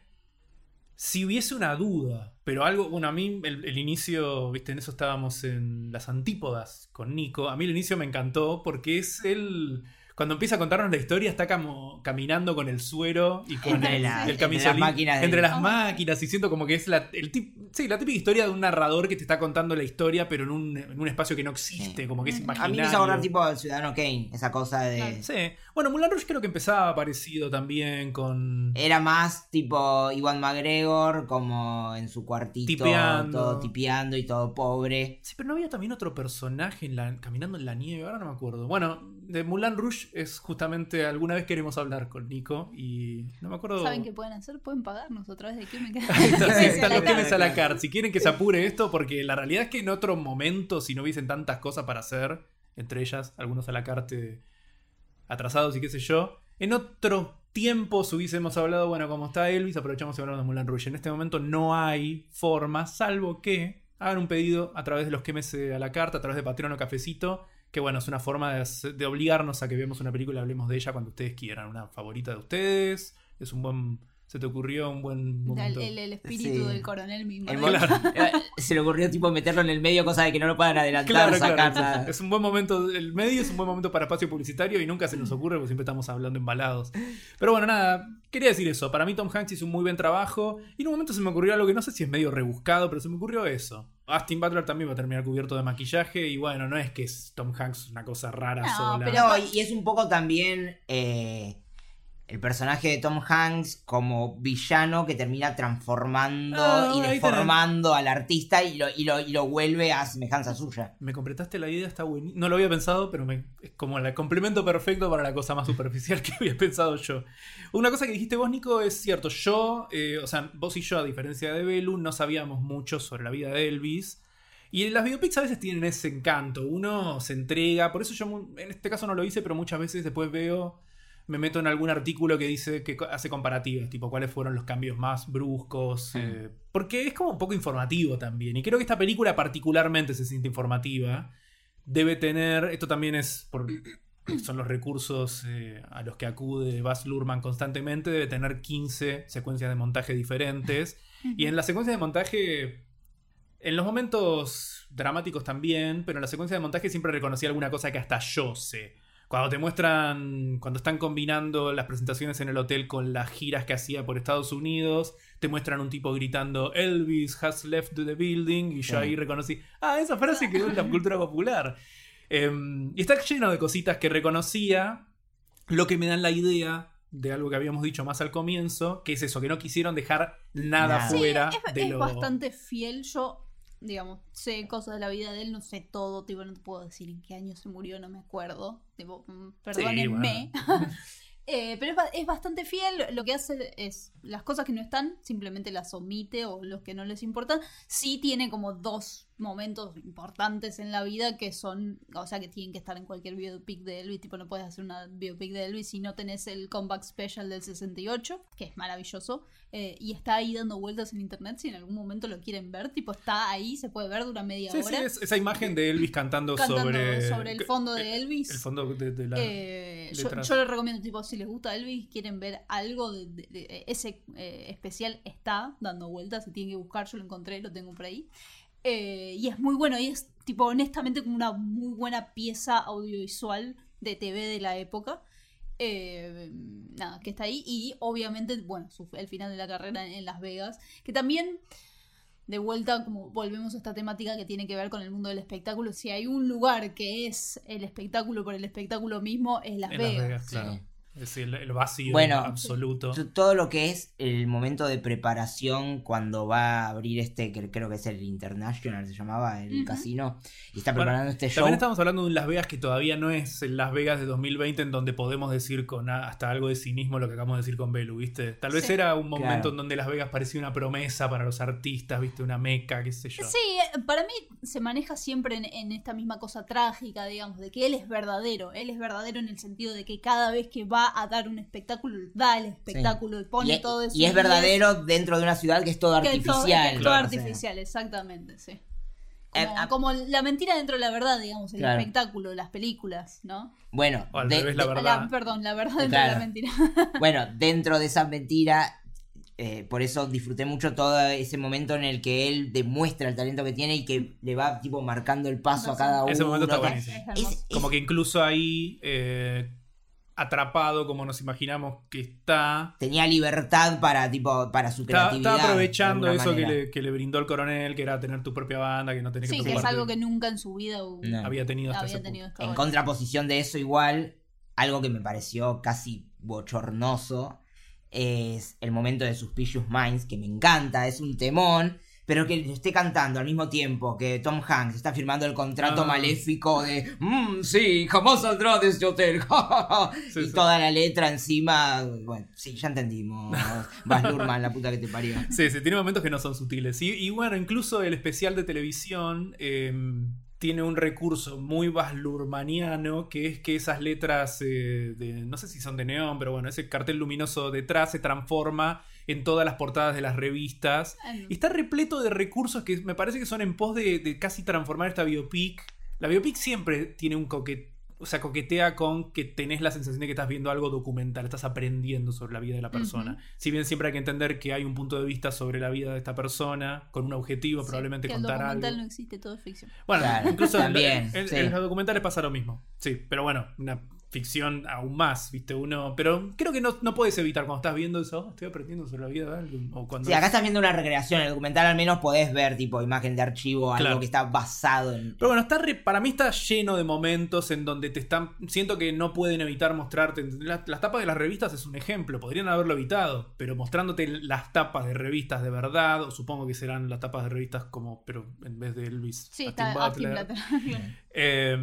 Si hubiese una duda, pero algo, bueno, a mí el, el inicio, viste, en eso estábamos en las antípodas con Nico, a mí el inicio me encantó porque es él Cuando empieza a contarnos la historia, está como caminando con el suero y con Entre el, la- el entre camisolín. las máquinas de- Entre las Oh. máquinas, y siento como que es la, el tip, sí, la típica historia de un narrador que te está contando la historia, pero en un, en un espacio que no existe, Sí. como que es A mí me A imaginario. mí me hizo acordar tipo el Ciudadano Kane, esa cosa de... Claro. Sí. Bueno, Moulin Rouge creo que empezaba parecido también con... Era más tipo Iwan McGregor, como en su cuartito, Tipeando. todo tipeando y todo pobre. Sí, pero no había también otro personaje en la, caminando en la nieve, ahora no me acuerdo. Bueno, de Moulin Rouge es justamente alguna vez queremos hablar con Nico y no me acuerdo. ¿Saben qué pueden hacer? Pueden pagarnos otra vez de qué me queda. Ahí está, sí, están los Claro, Kemes a la claro. carta. Si quieren que se apure esto, porque la realidad es que en otro momento, si no hubiesen tantas cosas para hacer, entre ellas algunos a la carta atrasados y qué sé yo, en otros tiempos hubiésemos hablado, bueno, como está Elvis, aprovechamos y hablamos de Moulin Rouge. En este momento no hay forma, salvo que hagan un pedido a través de los Kemes a la carta, a través de Patreon o Cafecito, que bueno, es una forma de, hacer- de obligarnos a que veamos una película y hablemos de ella cuando ustedes quieran. Una favorita de ustedes, es un buen... Se te ocurrió un buen El, momento. el- el espíritu Sí. del coronel mismo. El ¿no? mo- Claro. Se le ocurrió tipo meterlo en el medio, cosa de que no lo puedan adelantar, Claro, sacar claro. nada. Es un buen momento, el medio es un buen momento para espacio publicitario y nunca se nos ocurre porque siempre estamos hablando embalados. Pero bueno, nada, quería decir eso. Para mí Tom Hanks hizo un muy buen trabajo y en un momento se me ocurrió algo que no sé si es medio rebuscado, pero se me ocurrió eso. Austin Butler también va a terminar cubierto de maquillaje y bueno, no es que es Tom Hanks una cosa rara No, sola. pero- No, y y es un poco también eh, el personaje de Tom Hanks como villano que termina transformando Ah, y ahí deformando al artista y lo, y, lo, y lo vuelve a semejanza suya. Me completaste la idea, está buenísimo. No lo había pensado, pero me- es como el complemento perfecto para la cosa más superficial que había pensado yo. Una cosa que dijiste vos, Nico, es cierto. Yo, eh, o sea, vos y yo, a diferencia de Belu, no sabíamos mucho sobre la vida de Elvis. Y las biopics a veces tienen ese encanto. Uno se entrega. Por eso yo, mu- en este caso no lo hice, pero muchas veces después veo... Me meto en algún artículo que dice que co- hace comparativas, tipo cuáles fueron los cambios más bruscos. Mm. eh, porque es como un poco informativo también. Y creo que esta película particularmente se siente informativa. Debe tener. Esto también es por. Son los recursos eh, a los que acude Baz Luhrmann constantemente. Debe tener quince secuencias de montaje diferentes. Y en la secuencia de montaje. En los momentos dramáticos también. Pero en la secuencia de montaje siempre reconocí alguna cosa que hasta yo sé. Cuando te muestran, cuando están combinando las presentaciones en el hotel con las giras que hacía por Estados Unidos, te muestran un tipo gritando Elvis has left the building y yo Sí. ahí reconocí, ah, esa frase quedó en la cultura popular. Eh, y está lleno de cositas que reconocía, lo que me dan la idea de algo que habíamos dicho más al comienzo, que es eso, que no quisieron dejar nada Nada. Sí, fuera es, de es lo... bastante fiel. Yo, digamos, sé cosas de la vida de él, no sé todo, tipo, no te puedo decir en qué año se murió, no me acuerdo. Tipo, mm, perdónenme. bueno. Eh, pero es, ba- es bastante fiel. Lo que hace es las cosas que no están, simplemente las omite o los que no les importan. Sí tiene como dos momentos importantes en la vida que son, o sea, que tienen que estar en cualquier biopic de Elvis. Tipo, no puedes hacer una biopic de Elvis si no tenés el comeback special del sesenta y ocho, que es maravilloso. Eh, y está ahí dando vueltas en internet si en algún momento lo quieren ver. Tipo, está ahí, se puede ver, dura media Sí, sí, hora. es esa imagen de Elvis cantando, Cantando sobre... sobre el fondo de Elvis. El fondo de, de la... Eh, yo, letras. yo les recomiendo, tipo, si les gusta Elvis, quieren ver algo de, de- de- ese eh, especial está dando vueltas, si tienen que buscar, yo lo encontré, lo tengo por ahí. Eh, y es muy bueno, y es tipo honestamente como una muy buena pieza audiovisual de T V de la época. Eh, nada, que está ahí. Y obviamente, bueno, su- el final de la carrera en, en Las Vegas, que también... De vuelta, como volvemos a esta temática que tiene que ver con el mundo del espectáculo. Si hay un lugar que es el espectáculo por el espectáculo mismo, es Las en Vegas. Las Vegas, Sí. claro. Es el, el vacío Bueno, absoluto. T- Todo lo que es el momento de preparación cuando va a abrir este, que creo que es el International, se llamaba, el Ujú. casino, y está Bueno, preparando este show. También estamos hablando de un Las Vegas que todavía no es el Las Vegas de dos mil veinte en donde podemos decir con a- hasta algo de cinismo lo que acabamos de decir con Belu, ¿viste? Tal vez Sí. era un momento Claro. en donde Las Vegas parecía una promesa para los artistas, ¿viste? Una meca, qué sé yo. Sí, eh, para mí se maneja siempre en, en esta misma cosa trágica, digamos, de que él es verdadero. Él es verdadero en el sentido de que cada vez que va a dar un espectáculo, da el espectáculo y pone y, es- todo de su y es diez, verdadero dentro de una ciudad que es todo que es todo- artificial. que es todo Claro. artificial, exactamente, sí. Eh, Como, ah, como la mentira dentro de la verdad, digamos, el Claro. espectáculo, las películas, ¿no? Bueno, O al de- revés, la de- verdad. La- perdón, la verdad dentro Claro. de la mentira. bueno, dentro de esa mentira, eh, por eso disfruté mucho todo ese momento en el que él demuestra el talento que tiene y que le va tipo marcando el paso a cada uno. Ese momento está que- buenísimo. Es hermoso. Es- Como que incluso ahí, eh, atrapado como nos imaginamos que está. Tenía libertad para, tipo, para su Está, creatividad. está aprovechando eso que manera. le, que le brindó el coronel, que era tener tu propia banda, que no tenés Sí, que que es preocuparte. algo que nunca en su vida No. había tenido hasta había ese tenido punto. hasta En ahora. contraposición de eso, igual, algo que me pareció casi bochornoso es el momento de Suspicious Minds, que me encanta, es un temón, pero que le esté cantando al mismo tiempo que Tom Hanks está firmando el contrato Ah. maléfico de mmm, sí, jamás saldrá de este hotel. Sí, y sí. toda la letra encima. Bueno, sí, ya entendimos. Baz Luhrmann, la puta que te parió. Sí, sí, tiene momentos que no son sutiles. Y, y bueno, incluso el especial de televisión eh, tiene un recurso muy Baz Luhrmanniano, que es que esas letras, eh, de, no sé si son de neón, pero bueno, ese cartel luminoso detrás se transforma en todas las portadas de las revistas. Y está repleto de recursos que me parece que son en pos de, de casi transformar esta biopic. La biopic siempre tiene un coquete. O sea, coquetea con que tenés la sensación de que estás viendo algo documental, estás aprendiendo sobre la vida de la persona. Uh-huh. Si bien siempre hay que entender que hay un punto de vista sobre la vida de esta persona, con un objetivo, sí, probablemente que contar algo. El documental algo. No existe, todo es ficción. Bueno, claro, incluso también, en, sí. en los documentales pasa lo mismo. Sí, pero bueno, una ficción aún más, ¿viste? Uno. Pero creo que no, no puedes evitar cuando estás viendo eso, oh, estoy aprendiendo sobre la vida de alguien. O cuando sí, acá estás viendo una recreación. En el documental al menos podés ver tipo imagen de archivo, algo claro. que está basado en. Pero bueno, está re, para mí está lleno de momentos en donde te están. Siento que no pueden evitar mostrarte. Las, las tapas de las revistas es un ejemplo. Podrían haberlo evitado. Pero mostrándote las tapas de revistas de verdad. O supongo que serán las tapas de revistas como. Pero en vez de Elvis. Sí, Austin está Butler. Austin Butler. eh,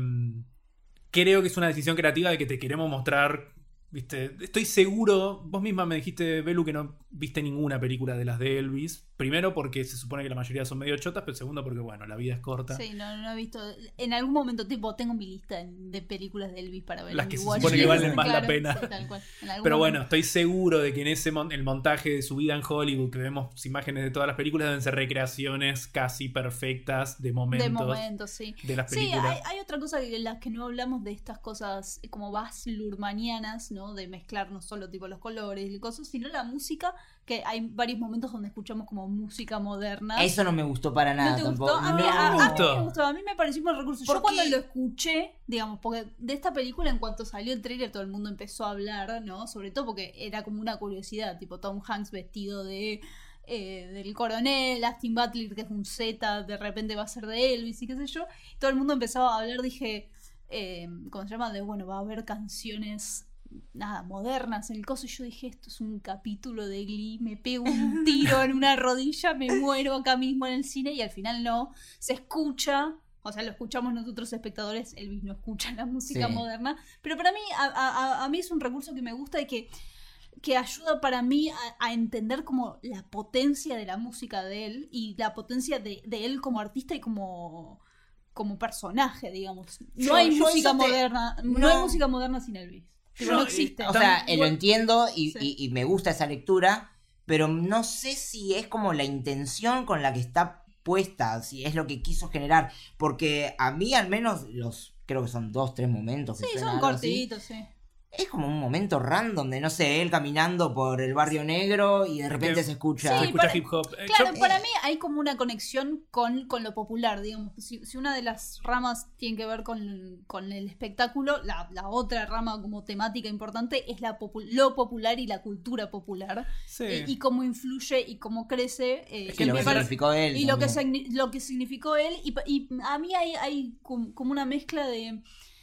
creo que es una decisión creativa de que te queremos mostrar. ¿Viste? Estoy seguro. Vos misma me dijiste, Belu, que no viste ninguna película de las de Elvis. Primero porque se supone que la mayoría son medio chotas, pero segundo porque, bueno, la vida es corta. Sí, no, no he visto. En algún momento, tipo, tengo mi lista de películas de Elvis para ver. Las que se Watch supone que list. valen más Claro, la pena. sí, tal cual. En algún Pero bueno, momento. estoy seguro de que en ese mon- el montaje de su vida en Hollywood, que vemos imágenes de todas las películas, deben ser recreaciones casi perfectas de momentos De momentos, sí. de las Sí, películas. hay, hay otra cosa que en las que no hablamos de estas cosas como Baz Luhrmannianas, ¿no? De mezclar no solo tipo los colores y cosas, sino la música, que hay varios momentos donde escuchamos como música moderna. Eso no me gustó para nada ¿No te gustó? tampoco. A mí, No. a- a mí gustó. me gustó, a mí me pareció un buen recurso. Yo ¿Por cuando qué? lo escuché, digamos, porque de esta película en cuanto salió el tráiler todo el mundo empezó a hablar, ¿no? Sobre todo porque era como una curiosidad, tipo Tom Hanks vestido de... Eh, del coronel, Austin Butler que es un Z, de repente va a ser de Elvis y qué sé yo, y todo el mundo empezaba a hablar, dije, eh, ¿cómo se llama? De bueno, va a haber canciones nada, modernas en el coso, y yo dije, esto es un capítulo de Glee, me pego un tiro en una rodilla, me muero acá mismo en el cine, y al final no, se escucha. O sea, lo escuchamos nosotros espectadores, Elvis no escucha la música Sí. moderna, pero para mí, a, a, a mí es un recurso que me gusta y que que ayuda para mí a, a entender como la potencia de la música de él y la potencia de, de él como artista y como, como personaje, digamos. No Yo- hay yo música eso te- moderna, no. no. hay música moderna sin Elvis. Tipo, Yo- no existe. O sea, Tan- eh, lo entiendo y, Sí. y- y me gusta esa lectura, pero no sé si es como la intención con la que está puesta, si es lo que quiso generar, porque a mí al menos los, creo que son dos, tres momentos que Sí, suena son algo así, cortitos, sí. es como un momento random de, no sé, él caminando por el barrio negro y de repente Que- se escucha... Se Sí, escucha para- hip hop. Eh, Claro, yo- para mí hay como una conexión con, con lo popular, digamos. Si, si una de las ramas tiene que ver con, con el espectáculo, la, la otra rama como temática importante es la popu- lo popular y la cultura popular. sí. Y, y cómo influye y cómo crece. eh, Es que lo me que parece- significó él. y lo que, también. signi- lo que significó él. Y, pa- y a mí hay, hay com- como una mezcla de...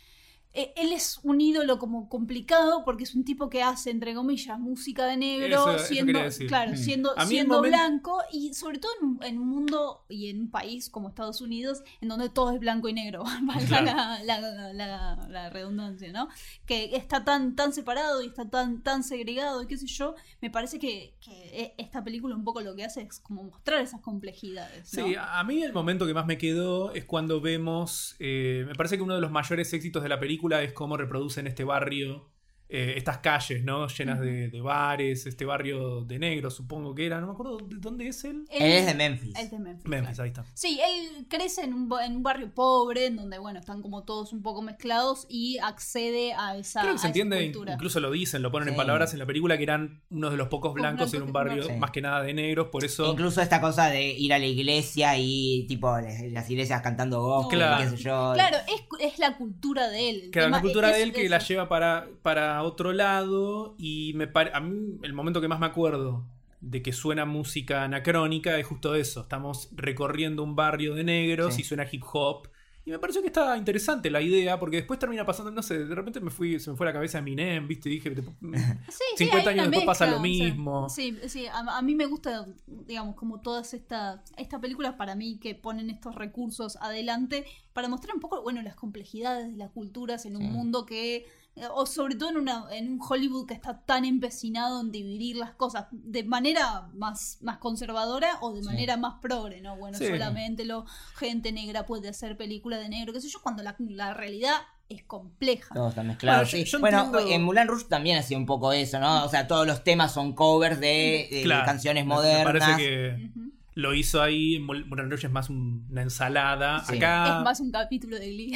eh, él es un ídolo como complicado porque es un tipo que hace, entre comillas, música de negro, Eso- eso siendo, quería decir. claro, Mm. siendo, A mí el siendo momento- blanco y sobre todo en, un- en un mundo y en un país como Estados Unidos en donde todo es blanco y negro, valga Claro. la, la, la- la redundancia, ¿no? Que está tan, tan separado y está tan, tan segregado y qué sé yo, me parece que, que esta película un poco lo que hace es como mostrar esas complejidades, ¿no? Sí, a a mí el momento que más me quedó es cuando vemos, eh, me parece que uno de los mayores éxitos de la película es cómo reproducen este barrio, eh, estas calles, ¿no? Llenas de, de bares, este barrio de negros, supongo que era, no me acuerdo de dónde es él. Él es de Memphis. Es de Memphis. Memphis, claro. ahí está. Sí, él crece en un, ba- en un barrio pobre, en donde, bueno, están como todos un poco mezclados y accede a esa, Creo que se a esa entiende, cultura. incluso lo dicen, lo ponen en Sí. palabras en la película, que eran uno de los pocos Pocos blancos en blancos un que- barrio, sí. más que nada de negros, por eso... Incluso esta cosa de ir a la iglesia y tipo las las iglesias cantando gospel, Claro. qué sé yo. Claro, es, es la cultura de él. El Claro, tema la cultura es- de él que es- la lleva para, para a otro lado y me pare... a mí el momento que más me acuerdo de que suena música anacrónica es justo eso. Estamos recorriendo un barrio de negros Sí. y suena hip hop. Y me pareció que estaba interesante la idea, porque después termina pasando, no sé, de repente me fui, se me fue la cabeza a Eminem, ¿viste? Y dije, te- Sí, sí, cincuenta hay años una después pasa mezcla, lo o sea, mismo. sí, sí, a, a mí me gusta, digamos, como todas estas estas películas para mí que ponen estos recursos adelante para mostrar un poco, bueno, las complejidades de las culturas en un Sí. mundo que, o sobre todo en, una, en un Hollywood que está tan empecinado en dividir las cosas de manera más, más conservadora o de Sí. manera más progre, ¿no? Bueno, Sí. solamente lo, gente negra puede hacer película de negro, qué sé yo, cuando la, la realidad es compleja. Todo está mezclado. Bueno, yo- sí. yo Bueno, entiendo- en Moulin Rouge también hacía un poco eso, ¿no? O sea, todos los temas son covers de, de Claro, canciones me- modernas. Me parece que Ujú. lo hizo ahí. Moulin Rouge es más un- una ensalada. Sí. Acá, Es más un capítulo de Glee.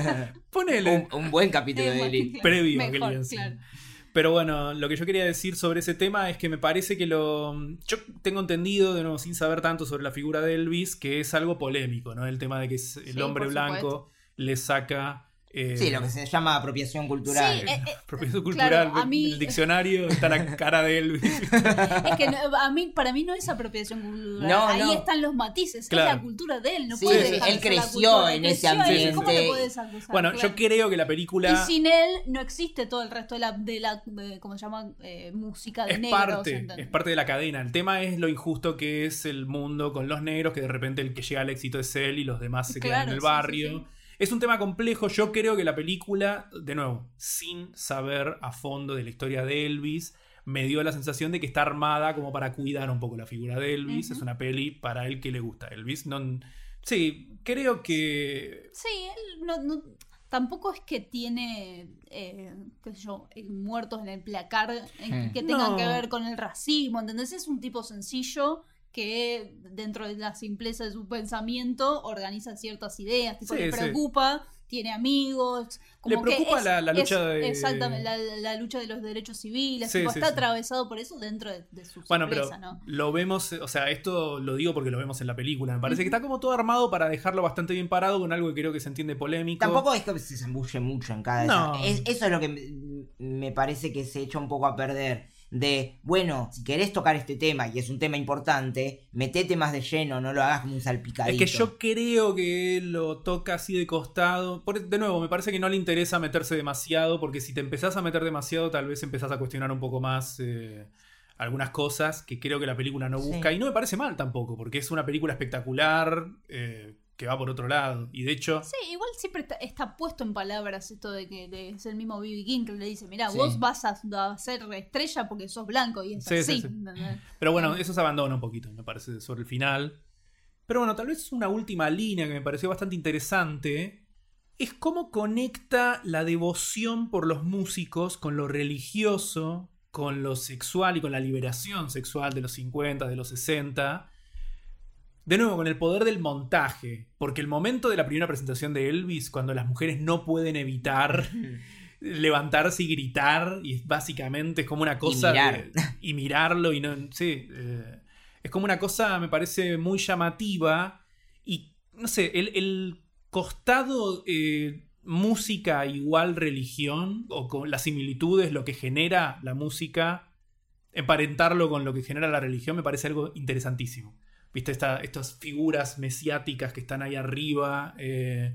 ponele un, un buen capítulo de Glee. Claro, previo a mejor, Glee, sí. claro. Pero bueno, lo que yo quería decir sobre ese tema es que me parece que lo... Yo tengo entendido, de nuevo, sin saber tanto sobre la figura de Elvis, que es algo polémico, ¿no? El tema de que es el Sí, hombre por blanco supuesto. le saca... eh, Sí, lo que se llama apropiación cultural. Sí, eh, eh, propiedad claro, cultural. a mí- En el diccionario está la cara de Elvis. Es que no- a mí, para mí no es apropiación cultural. No, Ahí no. están los matices. Claro. Es la cultura de él. No Sí, puede sí, dejar él de ser la creció cultura. en ese Creció ahí, ¿cómo ambiente. le puedes acusar? Bueno, Claro. yo creo que la película... Y sin él no existe todo el resto de la, de la de, ¿cómo se llama? Eh, música de Es negros. parte, ¿entendés? es parte de la cadena. El tema es lo injusto que es el mundo con los negros, que de repente el que llega al éxito es él y los demás se quedan Claro, en el sí, barrio. sí, sí. Es un tema complejo. Yo creo que la película, de nuevo, sin saber a fondo de la historia de Elvis, me dio la sensación de que está armada como para cuidar un poco la figura de Elvis. Ujú. Es una peli para el que le gusta Elvis. No, sí, creo que... Sí, él no, no- tampoco es que tiene, eh, qué sé yo, eh, muertos en el placar eh, Hmm. que tengan No. que ver con el racismo, ¿entendés? Es un tipo sencillo que dentro de la simpleza de su pensamiento organiza ciertas ideas, tipo, Sí, le sí. preocupa, tiene amigos, como Le preocupa que es- la- la lucha es- de- exactamente, la, la lucha de los derechos civiles, Sí, tipo, sí, está sí. atravesado por eso dentro de, de su Bueno, pero simpleza, ¿no? lo vemos, o sea, esto lo digo porque lo vemos en la película. Me parece que está como todo armado para dejarlo bastante bien parado con algo que creo que se entiende polémico. Tampoco es que se zambulle mucho en cada No. esa- es- Eso es lo que me, me parece que se echa un poco a perder. De, bueno, si querés tocar este tema y es un tema importante, metete más de lleno, no lo hagas como un salpicadito. Es que yo creo que lo toca así de costado. Por- de nuevo, me parece que no le interesa meterse demasiado, porque si te empezás a meter demasiado, tal vez empezás a cuestionar un poco más eh, algunas cosas que creo que la película no busca. Sí. Y no me parece mal tampoco, porque es una película espectacular eh, que va por otro lado. Y de hecho, Sí, igual siempre está, está puesto en palabras esto de que de- es el mismo B B. King que le dice, mirá, Sí. vos vas a, a ser estrella porque sos blanco y es Sí, así. sí, sí. ¿entendés? pero bueno, eso se abandona un poquito, me parece, sobre el final. Pero bueno, tal vez una última línea que me pareció bastante interesante es cómo conecta la devoción por los músicos con lo religioso, con lo sexual y con la liberación sexual de los cincuenta, de los sesenta. De nuevo, con el poder del montaje. Porque el momento de la primera presentación de Elvis, cuando las mujeres no pueden evitar levantarse y gritar, y básicamente es como una cosa... mirar. de- y mirarlo, y no... Sí, eh, es como una cosa, me parece, muy llamativa. Y, no sé, el, el costado eh, música igual religión, o con las similitudes, lo que genera la música, emparentarlo con lo que genera la religión, me parece algo interesantísimo. ¿Viste? Esta, estas figuras mesiáticas que están ahí arriba. eh,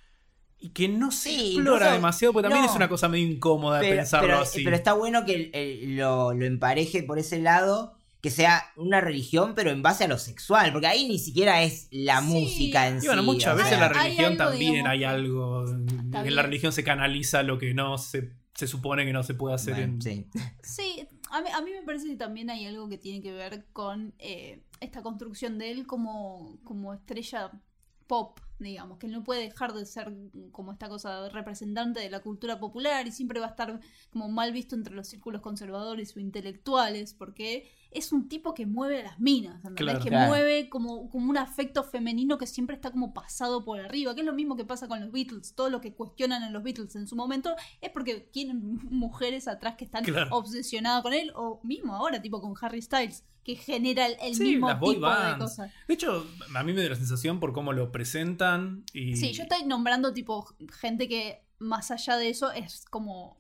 y que no se Sí, explora incluso- demasiado, porque también no. es una cosa medio incómoda pero, pensarlo pero- así. pero está bueno que el- el- lo, lo empareje por ese lado, que sea una religión, pero en base a lo sexual, porque ahí ni siquiera es la Sí. música en Y sí. bueno, muchas o veces sea, la hay religión algo, también digamos, hay algo. En bien. la religión se canaliza lo que no se, se supone que no se puede hacer bueno, en. sí. Sí, a mí, a mí me parece que también hay algo que tiene que ver con eh, esta construcción de él como, como estrella pop, digamos, que él no puede dejar de ser como esta cosa representante de la cultura popular y siempre va a estar como mal visto entre los círculos conservadores o intelectuales, porque es un tipo que mueve a las minas, ¿entendés? Claro. Que Claro. mueve como, como un afecto femenino que siempre está como pasado por arriba, que es lo mismo que pasa con los Beatles. Todo lo que cuestionan a los Beatles en su momento es porque tienen mujeres atrás que están Claro. obsesionadas con él, o mismo ahora, tipo con Harry Styles, que genera el, el Sí, mismo las boy tipo de bands. cosas. De hecho, a mí me da la sensación por cómo lo presentan. Y... Sí, yo estoy nombrando tipo gente que más allá de eso es como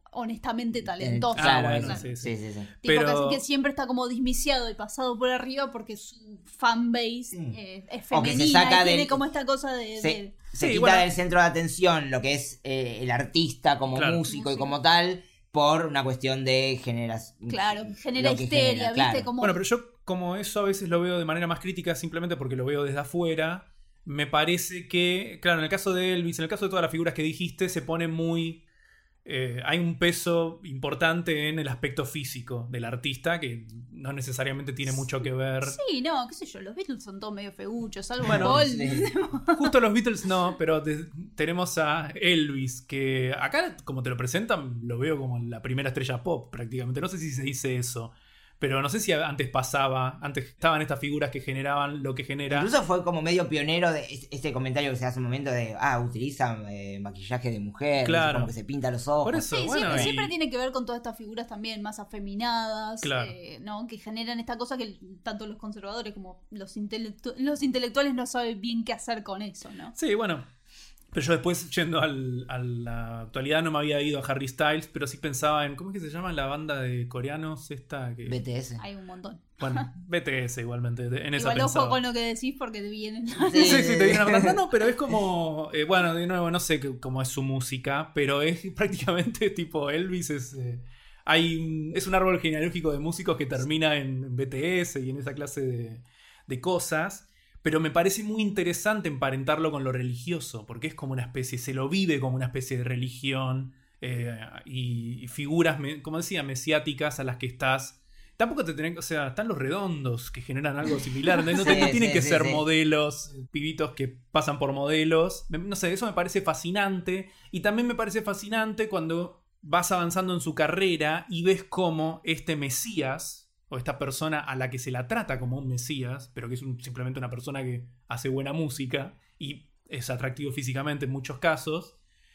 honestamente talentoso. Eh, claro, Ah, bueno, eso. sí, sí, sí. sí, sí. Tipo Pero- casi que siempre está como dismisiado y pasado por arriba porque su fanbase Sí. eh, es O que se femenina saca y tiene del- como esta cosa de... Se, de- se Sí, quita bueno. del centro de atención lo que es eh, el artista como Claro. músico y Músico. como tal por una cuestión de generación. Claro, genera histeria, ¿viste? Como... Bueno, pero yo como eso a veces lo veo de manera más crítica simplemente porque lo veo desde afuera. Me parece que, claro, en el caso de Elvis, en el caso de todas las figuras que dijiste, se pone muy... eh, hay un peso importante en el aspecto físico del artista que no necesariamente tiene mucho que ver. Sí, no, qué sé yo, los Beatles son todos medio feuchos, salvo Bueno, Paul. sí. Justo los Beatles no, pero de- tenemos a Elvis, que acá, como te lo presentan, lo veo como la primera estrella pop prácticamente. No sé si se dice eso, pero no sé si antes pasaba, antes estaban estas figuras que generaban lo que genera. Incluso fue como medio pionero de es- este comentario que se hace un momento de, ah, utilizan eh, maquillaje de mujer, Claro. como que se pinta los ojos. Por eso, Sí, bueno, siempre, y- siempre tiene que ver con todas estas figuras también más afeminadas, Claro. eh, ¿no? Que generan esta cosa que tanto los conservadores como los, intelectu- los intelectuales no saben bien qué hacer con eso, ¿no? Sí, bueno. Pero yo después, yendo al- a la actualidad, no me había ido a Harry Styles, pero sí pensaba en, ¿cómo es que se llama la banda de coreanos esta? Que... B T S. Hay un montón. Bueno, B T S igualmente, en esa Igual pensaba. ojo con lo que decís porque te vienen. Sí, Sí, sí, te viene a matar. No, no, pero es como. eh, bueno, de nuevo, no sé qué- cómo es su música, pero es prácticamente tipo Elvis. Es, eh, hay, un- es un árbol genealógico de músicos que termina en B T S y en esa clase de, de cosas. Pero me parece muy interesante emparentarlo con lo religioso, porque es como una especie, se lo vive como una especie de religión eh, y, y figuras, me- como decía, mesiáticas a las que estás. Tampoco te tenés, o sea, están los redondos que generan algo similar. No, no te- Sí, no tienen sí, que sí, ser sí. modelos, eh, pibitos que pasan por modelos. Me- No sé, eso me parece fascinante. Y también me parece fascinante cuando vas avanzando en su carrera y ves cómo este Mesías, o esta persona a la que se la trata como un Mesías, pero que es un- simplemente una persona que hace buena música y es atractivo físicamente en muchos casos,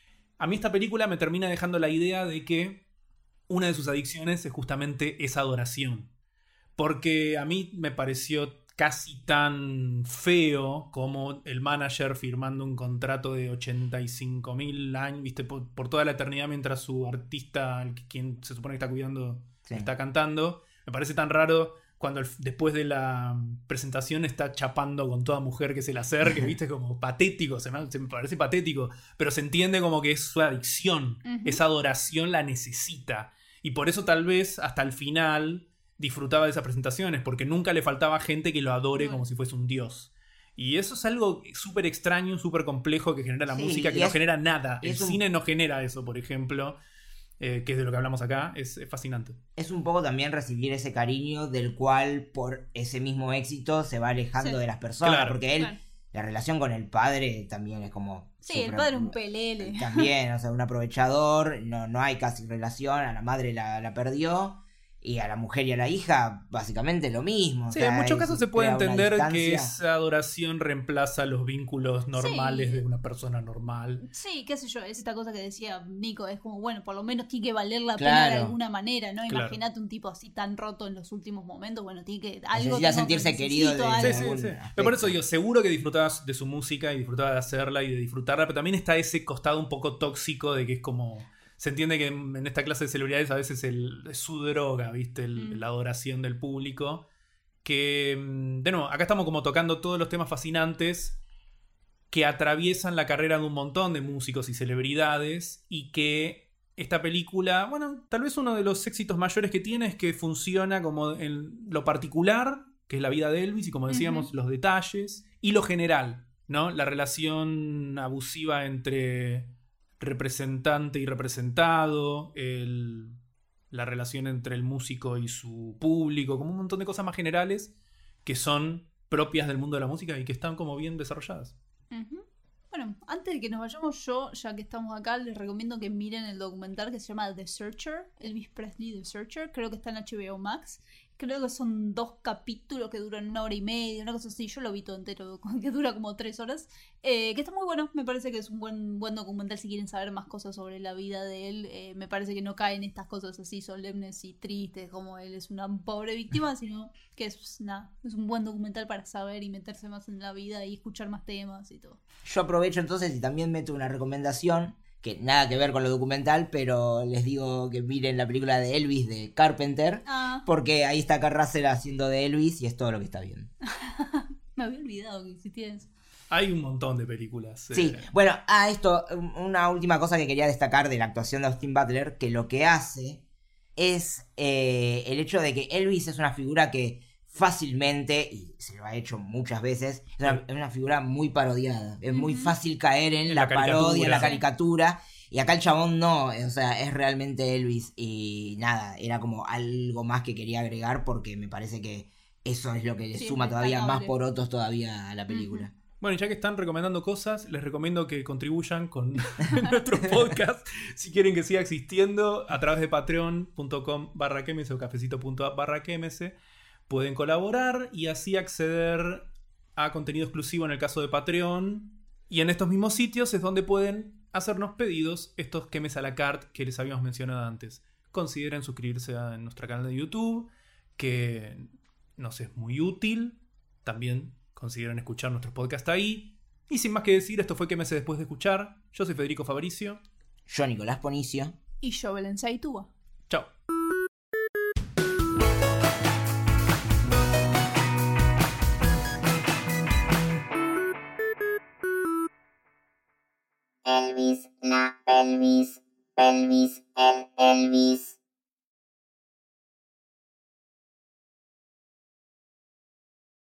a mí esta película me termina dejando la idea de que una de sus adicciones es justamente esa adoración. Porque a mí me pareció casi tan feo como el manager firmando un contrato de ochenta y cinco mil años, viste, por, por toda la eternidad mientras su artista, el que- quien se supone que está cuidando, Sí. está cantando. Me parece tan raro cuando el- después de la presentación está chapando con toda mujer que se le acerque, viste, como patético, se me, se me parece patético, pero se entiende como que es su adicción, Ujú. esa adoración la necesita. Y por eso tal vez hasta el final disfrutaba de esas presentaciones, porque nunca le faltaba gente que lo adore Bueno. como si fuese un dios. Y eso es algo súper extraño, súper complejo que genera la Sí, música, que y no es- genera nada. y El es un- cine no genera eso, por ejemplo, eh, que es de lo que hablamos acá. Es, es fascinante. Es un poco también recibir ese cariño del cual por ese mismo éxito se va alejando Sí. de las personas, Claro. porque él, Claro. la relación con el padre también es como... Sí, el súper- padre es un pelele. También, o sea, un aprovechador, no, no hay casi relación, a la madre la, la perdió, y a la mujer y a la hija, básicamente lo mismo. o Sí, sea, en muchos es- casos se puede crea una entender que distancia. esa adoración reemplaza los vínculos normales Sí. de una persona normal. Sí, qué sé yo, es esta cosa que decía Nico, es como, bueno, por lo menos tiene que valer la pena de Claro. alguna manera, ¿no? Claro. Imagínate un tipo así tan roto en los últimos momentos, bueno, tiene que... Algo Necesita tengo que- sentirse querido de- necesito Sí, algo. sí, algún sí. aspecto. Pero por eso digo, seguro que disfrutabas de su música y disfrutabas de hacerla y de disfrutarla, pero también está ese costado un poco tóxico de que es como... Se entiende que en en esta clase de celebridades a veces el, es su droga, ¿viste? El- Mm. La adoración del público. Que, mm, de nuevo, acá estamos como tocando todos los temas fascinantes que atraviesan la carrera de un montón de músicos y celebridades y que esta película, bueno, tal vez uno de los éxitos mayores que tiene es que funciona como en lo particular, que es la vida de Elvis y como decíamos, Ujú. los detalles, y lo general, ¿no? La relación abusiva entre representante y representado, el- la relación entre el músico y su público, como un montón de cosas más generales que son propias del mundo de la música y que están como bien desarrolladas. Ujú. Bueno, antes de que nos vayamos, yo, ya que estamos acá, les recomiendo que miren el documental que se llama The Searcher, Elvis Presley The Searcher, creo que está en H B O Max. Creo que son dos capítulos que duran una hora y media, una cosa así. Yo lo vi todo entero, que dura como tres horas. Eh, que está muy bueno, me parece que es un buen, buen documental si quieren saber más cosas sobre la vida de él. Eh, me parece que no cae en estas cosas así solemnes y tristes, como él es una pobre víctima, sino que es, nada, es un buen documental para saber y meterse más en la vida y escuchar más temas y todo. Yo aprovecho entonces y también meto una recomendación que nada que ver con lo documental, pero les digo que miren la película de Elvis de Carpenter, Ah, porque ahí está Kurt Russell haciendo de Elvis y es todo lo que está bien. me había olvidado que existía eso. Hay un montón de películas. Sí, eh, bueno, a esto, una última cosa que quería destacar de la actuación de Austin Butler, que lo que hace es eh, el hecho de que Elvis es una figura que fácilmente, y se lo ha hecho muchas veces, es una, es una figura muy parodiada. Es muy Ujú. fácil caer en, En la, la caricatura. parodia, en la Sí. caricatura. Y acá el chabón no, o sea, es realmente Elvis. Y nada, era como algo más que quería agregar porque me parece que eso es lo que le Sí, suma todavía más destacable. porotos todavía a la película. Ujú. Bueno, y ya que están recomendando cosas, les recomiendo que contribuyan con nuestro podcast si quieren que siga existiendo a través de patreon.com barra quemes o cafecito.app barra quemes. Pueden colaborar y así acceder a contenido exclusivo en el caso de Patreon. Y en estos mismos sitios es donde pueden hacernos pedidos estos quemes a la carte que les habíamos mencionado antes. Consideren suscribirse a nuestro canal de YouTube, que nos es muy útil. También consideren escuchar nuestros podcasts ahí. Y sin más que decir, esto fue Quémese después de escuchar. Yo soy Federico Fabricio. Yo, Nicolás Ponicio. Y yo, Belén Saitúa. Chao. Elvis, la pelvis, pelvis, el Elvis.